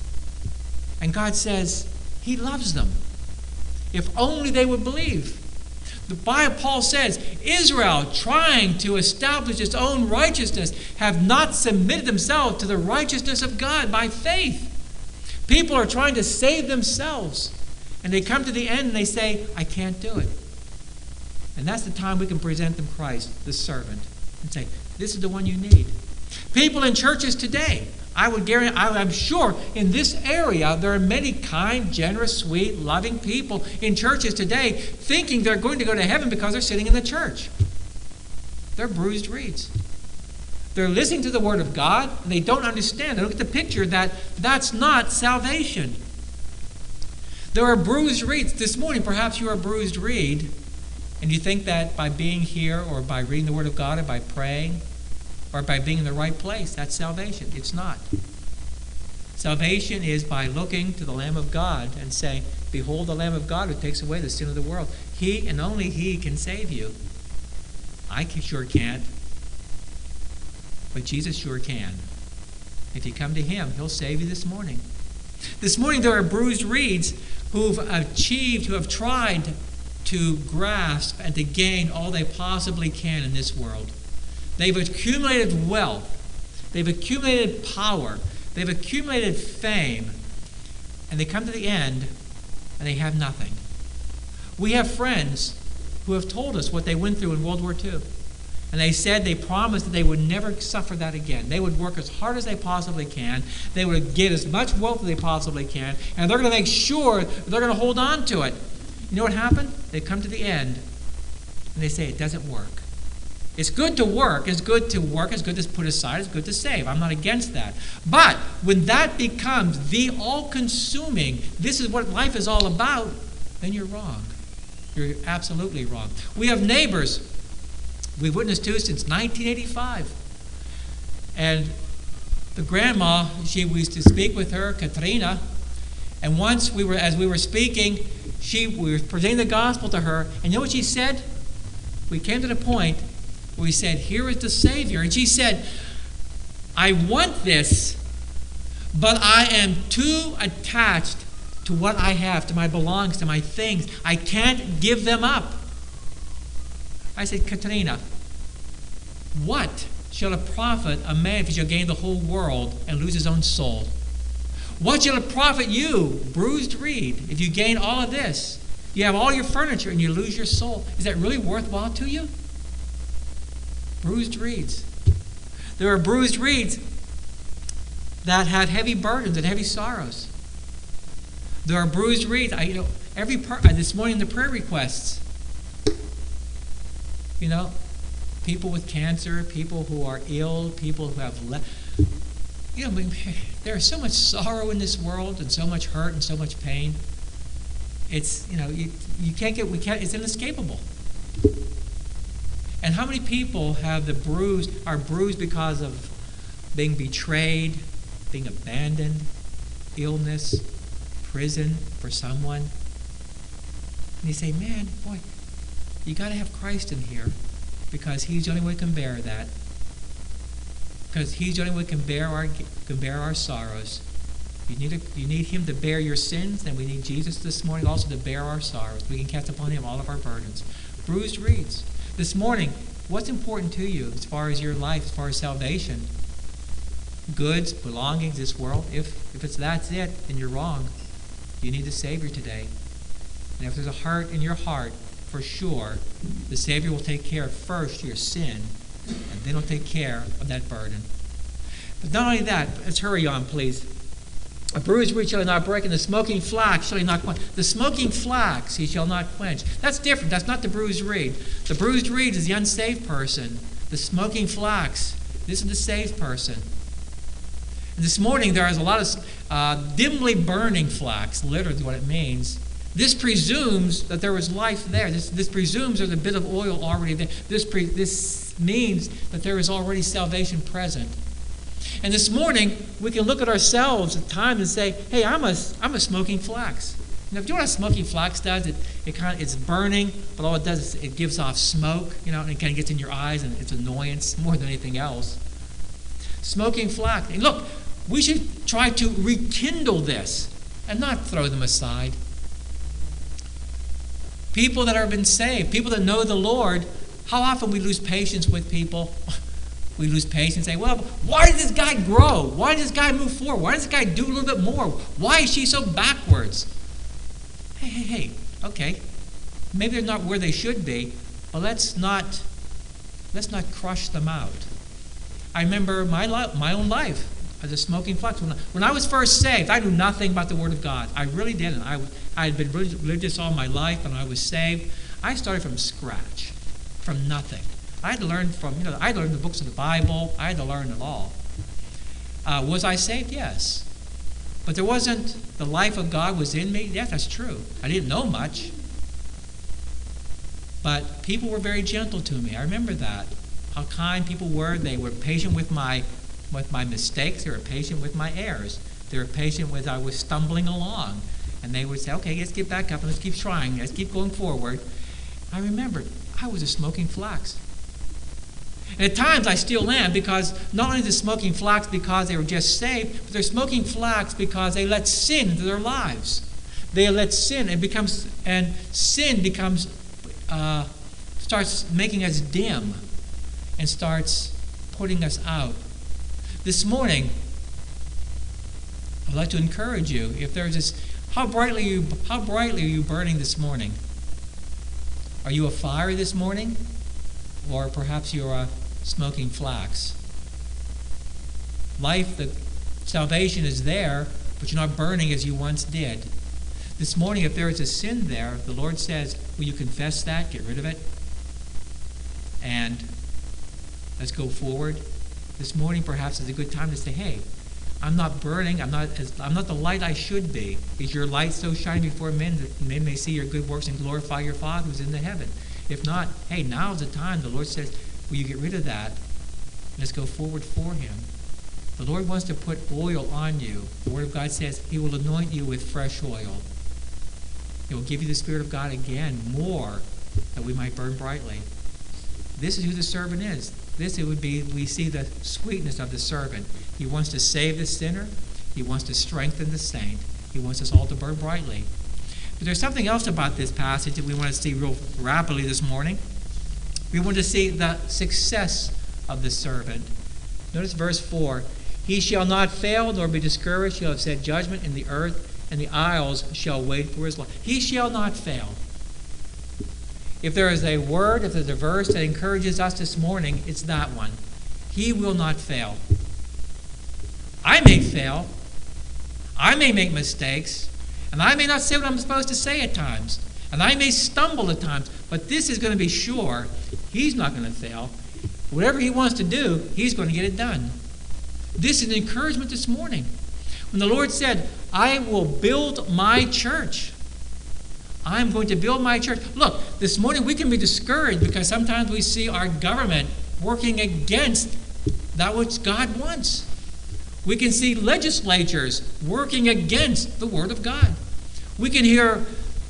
And God says he loves them. If only they would believe. The Bible, Paul says, Israel, trying to establish its own righteousness, have not submitted themselves to the righteousness of God by faith. People are trying to save themselves. And they come to the end and they say, I can't do it. And that's the time we can present them Christ, the servant, and say, this is the one you need. People in churches today, I'm sure in this area there are many kind, generous, sweet, loving people in churches today thinking they're going to go to heaven because they're sitting in the church. They're bruised reeds. They're listening to the Word of God and they don't understand. They look at the picture that that's not salvation. There are bruised reeds. This morning, perhaps you're a bruised reed, and you think that by being here or by reading the Word of God or by praying or by being in the right place, that's salvation. It's not. Salvation is by looking to the Lamb of God and saying, behold the Lamb of God who takes away the sin of the world. He and only He can save you. I sure can't. But Jesus sure can. If you come to Him, He'll save you this morning. This morning there are bruised reeds who have tried to grasp and to gain all they possibly can in this world. They've accumulated wealth. They've accumulated power. They've accumulated fame. And they come to the end and they have nothing. We have friends who have told us what they went through in World War II. And they said they promised that they would never suffer that again. They would work as hard as they possibly can. They would get as much wealth as they possibly can. And they're going to make sure they're going to hold on to it. You know what happened? They come to the end and they say it doesn't work. It's good to work. It's good to work. It's good to put aside. It's good to save. I'm not against that. But when that becomes the all-consuming, this is what life is all about, then you're wrong. You're absolutely wrong. We have neighbors we've witnessed to since 1985. And the grandma, we used to speak with her, Katrina, and once as we were speaking, we were presenting the gospel to her, and you know what she said? We came to the point where we said, here is the Savior. And she said, I want this, but I am too attached to what I have, to my belongings, to my things. I can't give them up. I said, Katrina, what shall it profit a man if he shall gain the whole world and lose his own soul? What shall it profit you, bruised reed, if you gain all of this? You have all your furniture and you lose your soul. Is that really worthwhile to you? Bruised reeds. There are bruised reeds that have heavy burdens and heavy sorrows. There are bruised reeds. This morning the prayer requests. People with cancer, people who are ill, people who have there's so much sorrow in this world and so much hurt and so much pain. It's it's inescapable. And how many people are bruised because of being betrayed, being abandoned, illness, prison for someone? And you say, man, boy, you got to have Christ in here, because He's the only one who can bear that. Because He's the only one who can bear our sorrows. You need Him to bear your sins, and we need Jesus this morning also to bear our sorrows. We can cast upon Him all of our burdens. Bruised reeds. This morning, what's important to you as far as your life, as far as salvation? Goods, belongings, this world. If that's it, then you're wrong. You need the Savior today. And if there's a hurt in your heart, for sure, the Savior will take care of first your sin, and then He'll take care of that burden. But not only that, let's hurry on, please. A bruised reed shall He not break, and the smoking flax shall He not quench. The smoking flax He shall not quench. That's different. That's not the bruised reed. The bruised reed is the unsaved person. The smoking flax, this is the saved person. And this morning there is a lot of dimly burning flax, literally what it means. This presumes that there was life there. This presumes there's a bit of oil already there. This means that there is already salvation present. And this morning, we can look at ourselves at times and say, hey, I'm a smoking flax. Do you know what a smoking flax does? It's burning, but all it does is it gives off smoke, and it kind of gets in your eyes, and it's annoyance more than anything else. Smoking flax. And look, we should try to rekindle this and not throw them aside. People that have been saved, people that know the Lord, how often we lose patience with people. We lose patience and say, well, why did this guy grow? Why did this guy move forward? Why does this guy do a little bit more? Why is she so backwards? Hey, okay. Maybe they're not where they should be, but let's not crush them out. I remember my own life as a smoking flax. When I was first saved, I knew nothing about the Word of God. I really didn't. I had been religious all my life, and I was saved. I started from scratch, from nothing. I had to learn I learned the books of the Bible. I had to learn it all. Was I saved? Yes. But there wasn't, the life of God was in me? Yes, that's true. I didn't know much. But people were very gentle to me. I remember that. How kind people were. They were patient with my mistakes. They were patient with my errors. They were patient with I was stumbling along. And they would say, okay, let's get back up and let's keep trying. Let's keep going forward. I remembered I was a smoking flax. And at times I still am, because not only is it smoking flax because they were just saved, but they're smoking flax because they let sin into their lives. They let sin, and sin becomes, starts making us dim and starts putting us out. This morning, I'd like to encourage you, if there's this, how brightly are you burning this morning? Are you a fire this morning? Or perhaps you're a smoking flax. Life, the salvation is there, but you're not burning as you once did. This morning, if there is a sin there, the Lord says, will you confess that, get rid of it, and let's go forward. This morning, perhaps, is a good time to say, hey, I'm not burning, I'm not the light I should be. Is your light so shining before men that men may see your good works and glorify your Father who's in the heaven? If not, hey, now's the time. The Lord says, will you get rid of that? Let's go forward for Him. The Lord wants to put oil on you. The Word of God says He will anoint you with fresh oil. He will give you the Spirit of God again, more, that we might burn brightly. This is who the servant is. We see the sweetness of the servant. He wants to save the sinner. He wants to strengthen the saint. He wants us all to burn brightly. But there's something else about this passage that we want to see real rapidly this morning. We want to see the success of the servant. Notice verse 4. He shall not fail nor be discouraged. He shall have set judgment in the earth, and the isles shall wait for his life. He shall not fail. If there is a word, if there's a verse that encourages us this morning, it's that one. He will not fail. I may fail. I may make mistakes. And I may not say what I'm supposed to say at times. And I may stumble at times. But this is going to be sure. He's not going to fail. Whatever he wants to do, he's going to get it done. This is an encouragement this morning. When the Lord said, I will build my church. I'm going to build my church. Look, this morning we can be discouraged because sometimes we see our government working against that which God wants. We can see legislatures working against the Word of God. We can hear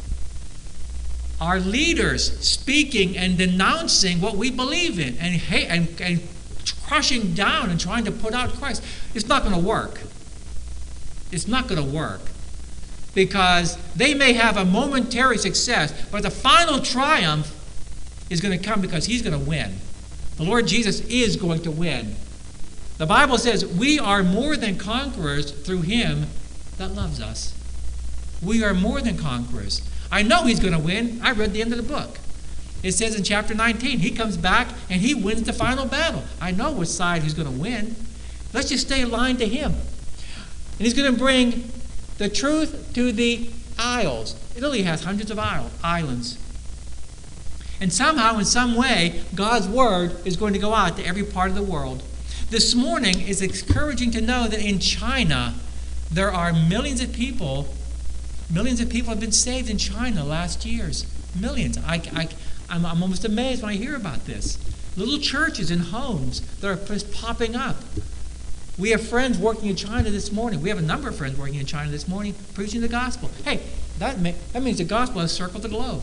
our leaders speaking and denouncing what we believe in and crushing down and trying to put out Christ. It's not going to work. It's not going to work. Because they may have a momentary success, but the final triumph is going to come because he's going to win. The Lord Jesus is going to win. The Bible says we are more than conquerors through him that loves us. We are more than conquerors. I know he's going to win. I read the end of the book. It says in chapter 19, he comes back and he wins the final battle. I know which side he's going to win. Let's just stay aligned to him. And he's going to bring the truth to the isles. Italy has hundreds of islands. And somehow, in some way, God's word is going to go out to every part of the world. This morning is encouraging to know that in China, there are millions of people have been saved in China last years. Millions. I'm almost amazed when I hear about this. Little churches and homes that are just popping up. We have friends working in China this morning. We have a number of friends working in China this morning preaching the gospel. Hey, that means the gospel has circled the globe.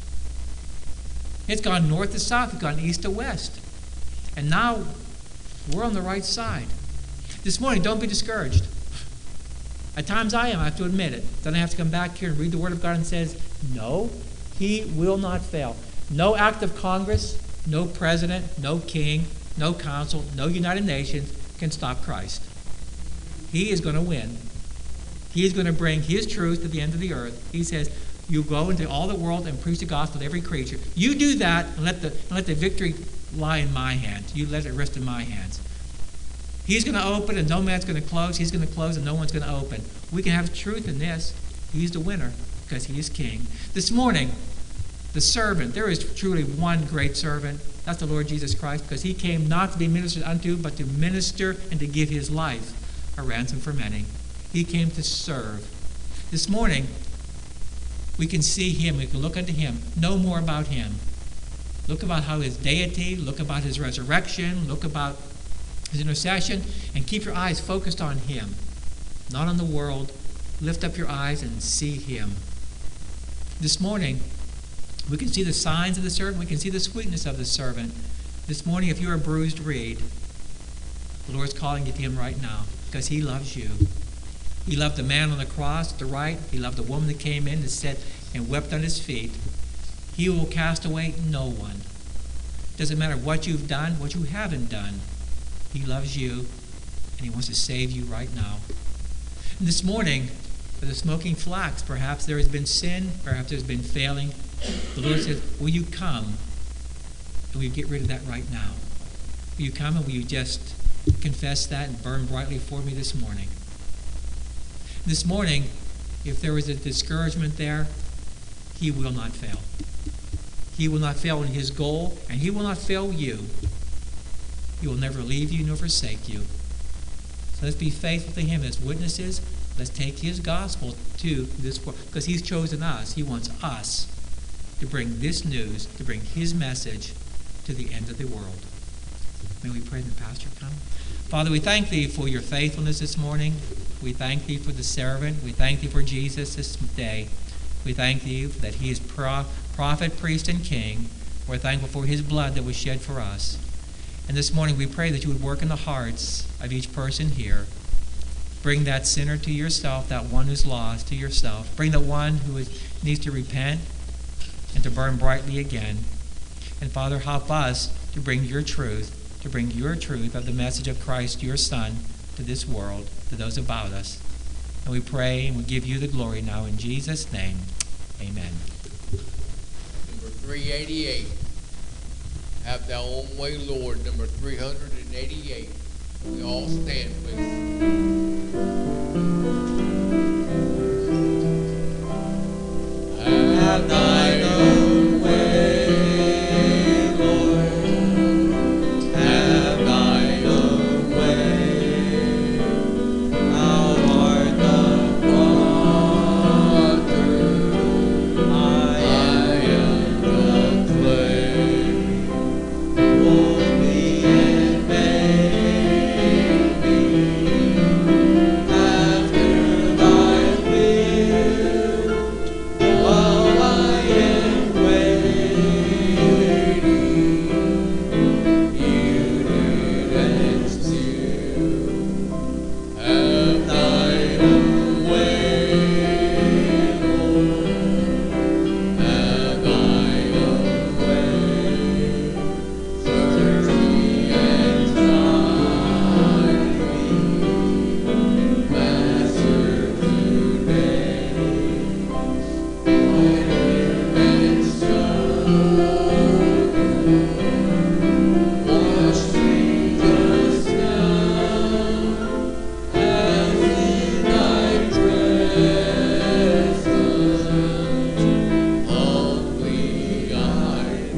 It's gone north to south. It's gone east to west. And now we're on the right side. This morning, don't be discouraged. At times I am, I have to admit it. Then I have to come back here and read the Word of God and says, no, he will not fail. No act of Congress, no president, no king, no council, no United Nations can stop Christ. He is going to win. He is going to bring his truth to the end of the earth. He says, you go into all the world and preach the gospel to every creature. You do that and let the victory lie in my hands. You let it rest in my hands. He's going to open and no man's going to close. He's going to close and no one's going to open. We can have truth in this. He's the winner because he is king. This morning, the servant, there is truly one great servant. That's the Lord Jesus Christ, because he came not to be ministered unto, but to minister and to give his life a ransom for many. He came to serve. This morning, we can see him, we can look unto him, know more about him. Look about how his deity, look about his resurrection, look about his intercession, and keep your eyes focused on him, not on the world. Lift up your eyes and see him. This morning, we can see the signs of the servant. We can see the sweetness of the servant. This morning, if you're a bruised reed, the Lord's calling you to him right now because he loves you. He loved the man on the cross at the right. He loved the woman that came in and sat and wept on his feet. He will cast away no one. Doesn't matter what you've done, what you haven't done. He loves you, and he wants to save you right now. And this morning, for the smoking flax, perhaps there has been sin, perhaps there's been failing. The Lord says, will you come and will you get rid of that right now? Will you come and will you just confess that and burn brightly for me this morning? This morning, if there was a discouragement there, he will not fail. He will not fail in his goal, and he will not fail you. He will never leave you nor forsake you. So let's be faithful to him as witnesses. Let's take his gospel to this world, because he's chosen us. He wants us to bring this news, to bring his message to the end of the world. May we pray, the pastor come. Father, we thank thee for your faithfulness this morning. We thank thee for the servant. We thank thee for Jesus this day. We thank thee that he is prophet, priest, and king. We're thankful for his blood that was shed for us. And this morning we pray that you would work in the hearts of each person here. Bring that sinner to yourself, that one who's lost to yourself. Bring the one who needs to repent and to burn brightly again. And Father, help us to bring your truth of the message of Christ, your Son, to this world, to those about us. And we pray and we give you the glory now in Jesus' name. Amen. Number 388. Have thy own way, Lord. Number 388. We all stand, please. Have thine own way, Lord. Have thine own way. Thou art the potter, I am the clay. Mold me and make me after thy will, while I am waiting, yielded and still. Have thine own way, Lord. Have thine own way. Search me and try me, Master, today. And wash me just now, as in thy presence, humbly I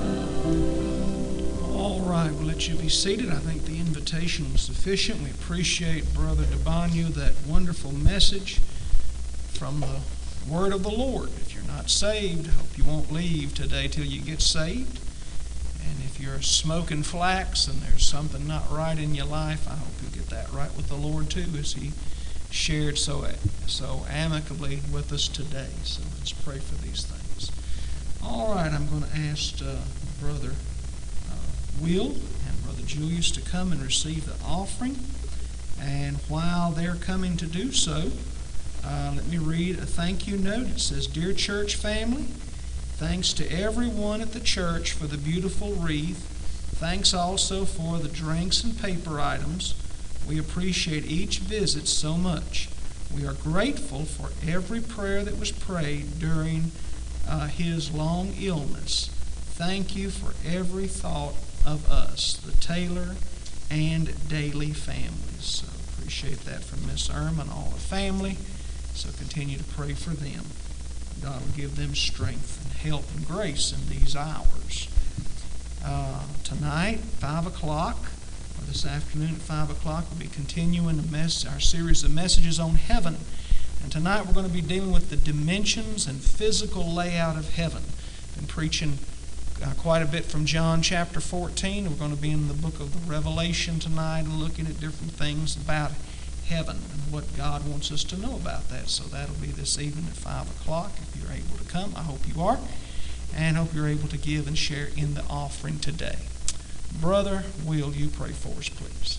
bow. All right, we'll let you be seated. I think the invitation was sufficient. We appreciate Brother DeBanyo, that wonderful message from the Word of the Lord. If you're not saved, I hope you won't leave today till you get saved. And if you're smoking flax and there's something not right in your life, I hope you'll get that right with the Lord too, as He shared so amicably with us today. So let's pray for these things. All right, I'm going to ask Brother Will and Brother Julius to come and receive the offering. And while they're coming to do so, let me read a thank you note. It says, "Dear church family, thanks to everyone at the church for the beautiful wreath. Thanks also for the drinks and paper items. We appreciate each visit so much. We are grateful for every prayer that was prayed during his long illness. Thank you for every thought of us, the Taylor and Daly families." So appreciate that from Miss Irma and all the family. So continue to pray for them. God will give them strength and help and grace in these hours. Tonight, 5 o'clock, or this afternoon at 5 o'clock, we'll be continuing our series of messages on heaven. And tonight we're going to be dealing with the dimensions and physical layout of heaven. Been preaching quite a bit from John chapter 14. We're going to be in the book of the Revelation tonight and looking at different things about heaven and what God wants us to know about that. So that'll be this evening at 5 o'clock. If you're able to come, I hope you are, and hope you're able to give and share in the offering today. Brother, will you pray for us, please?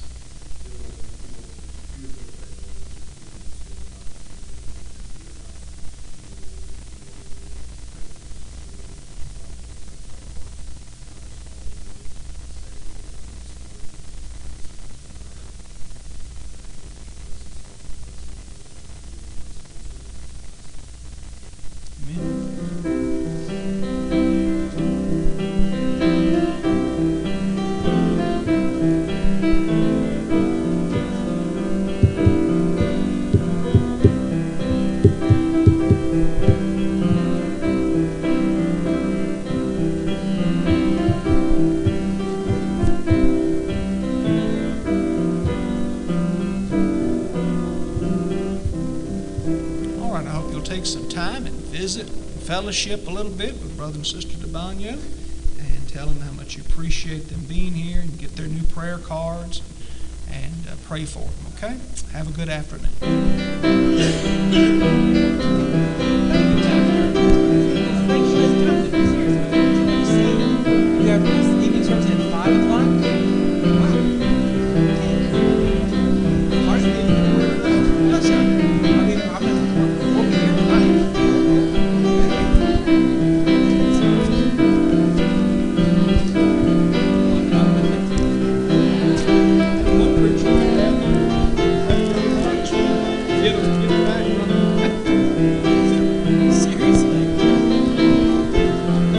Visit, fellowship a little bit with Brother and Sister DeBanyo, and tell them how much you appreciate them being here, and get their new prayer cards and pray for them, okay? Have a good afternoon.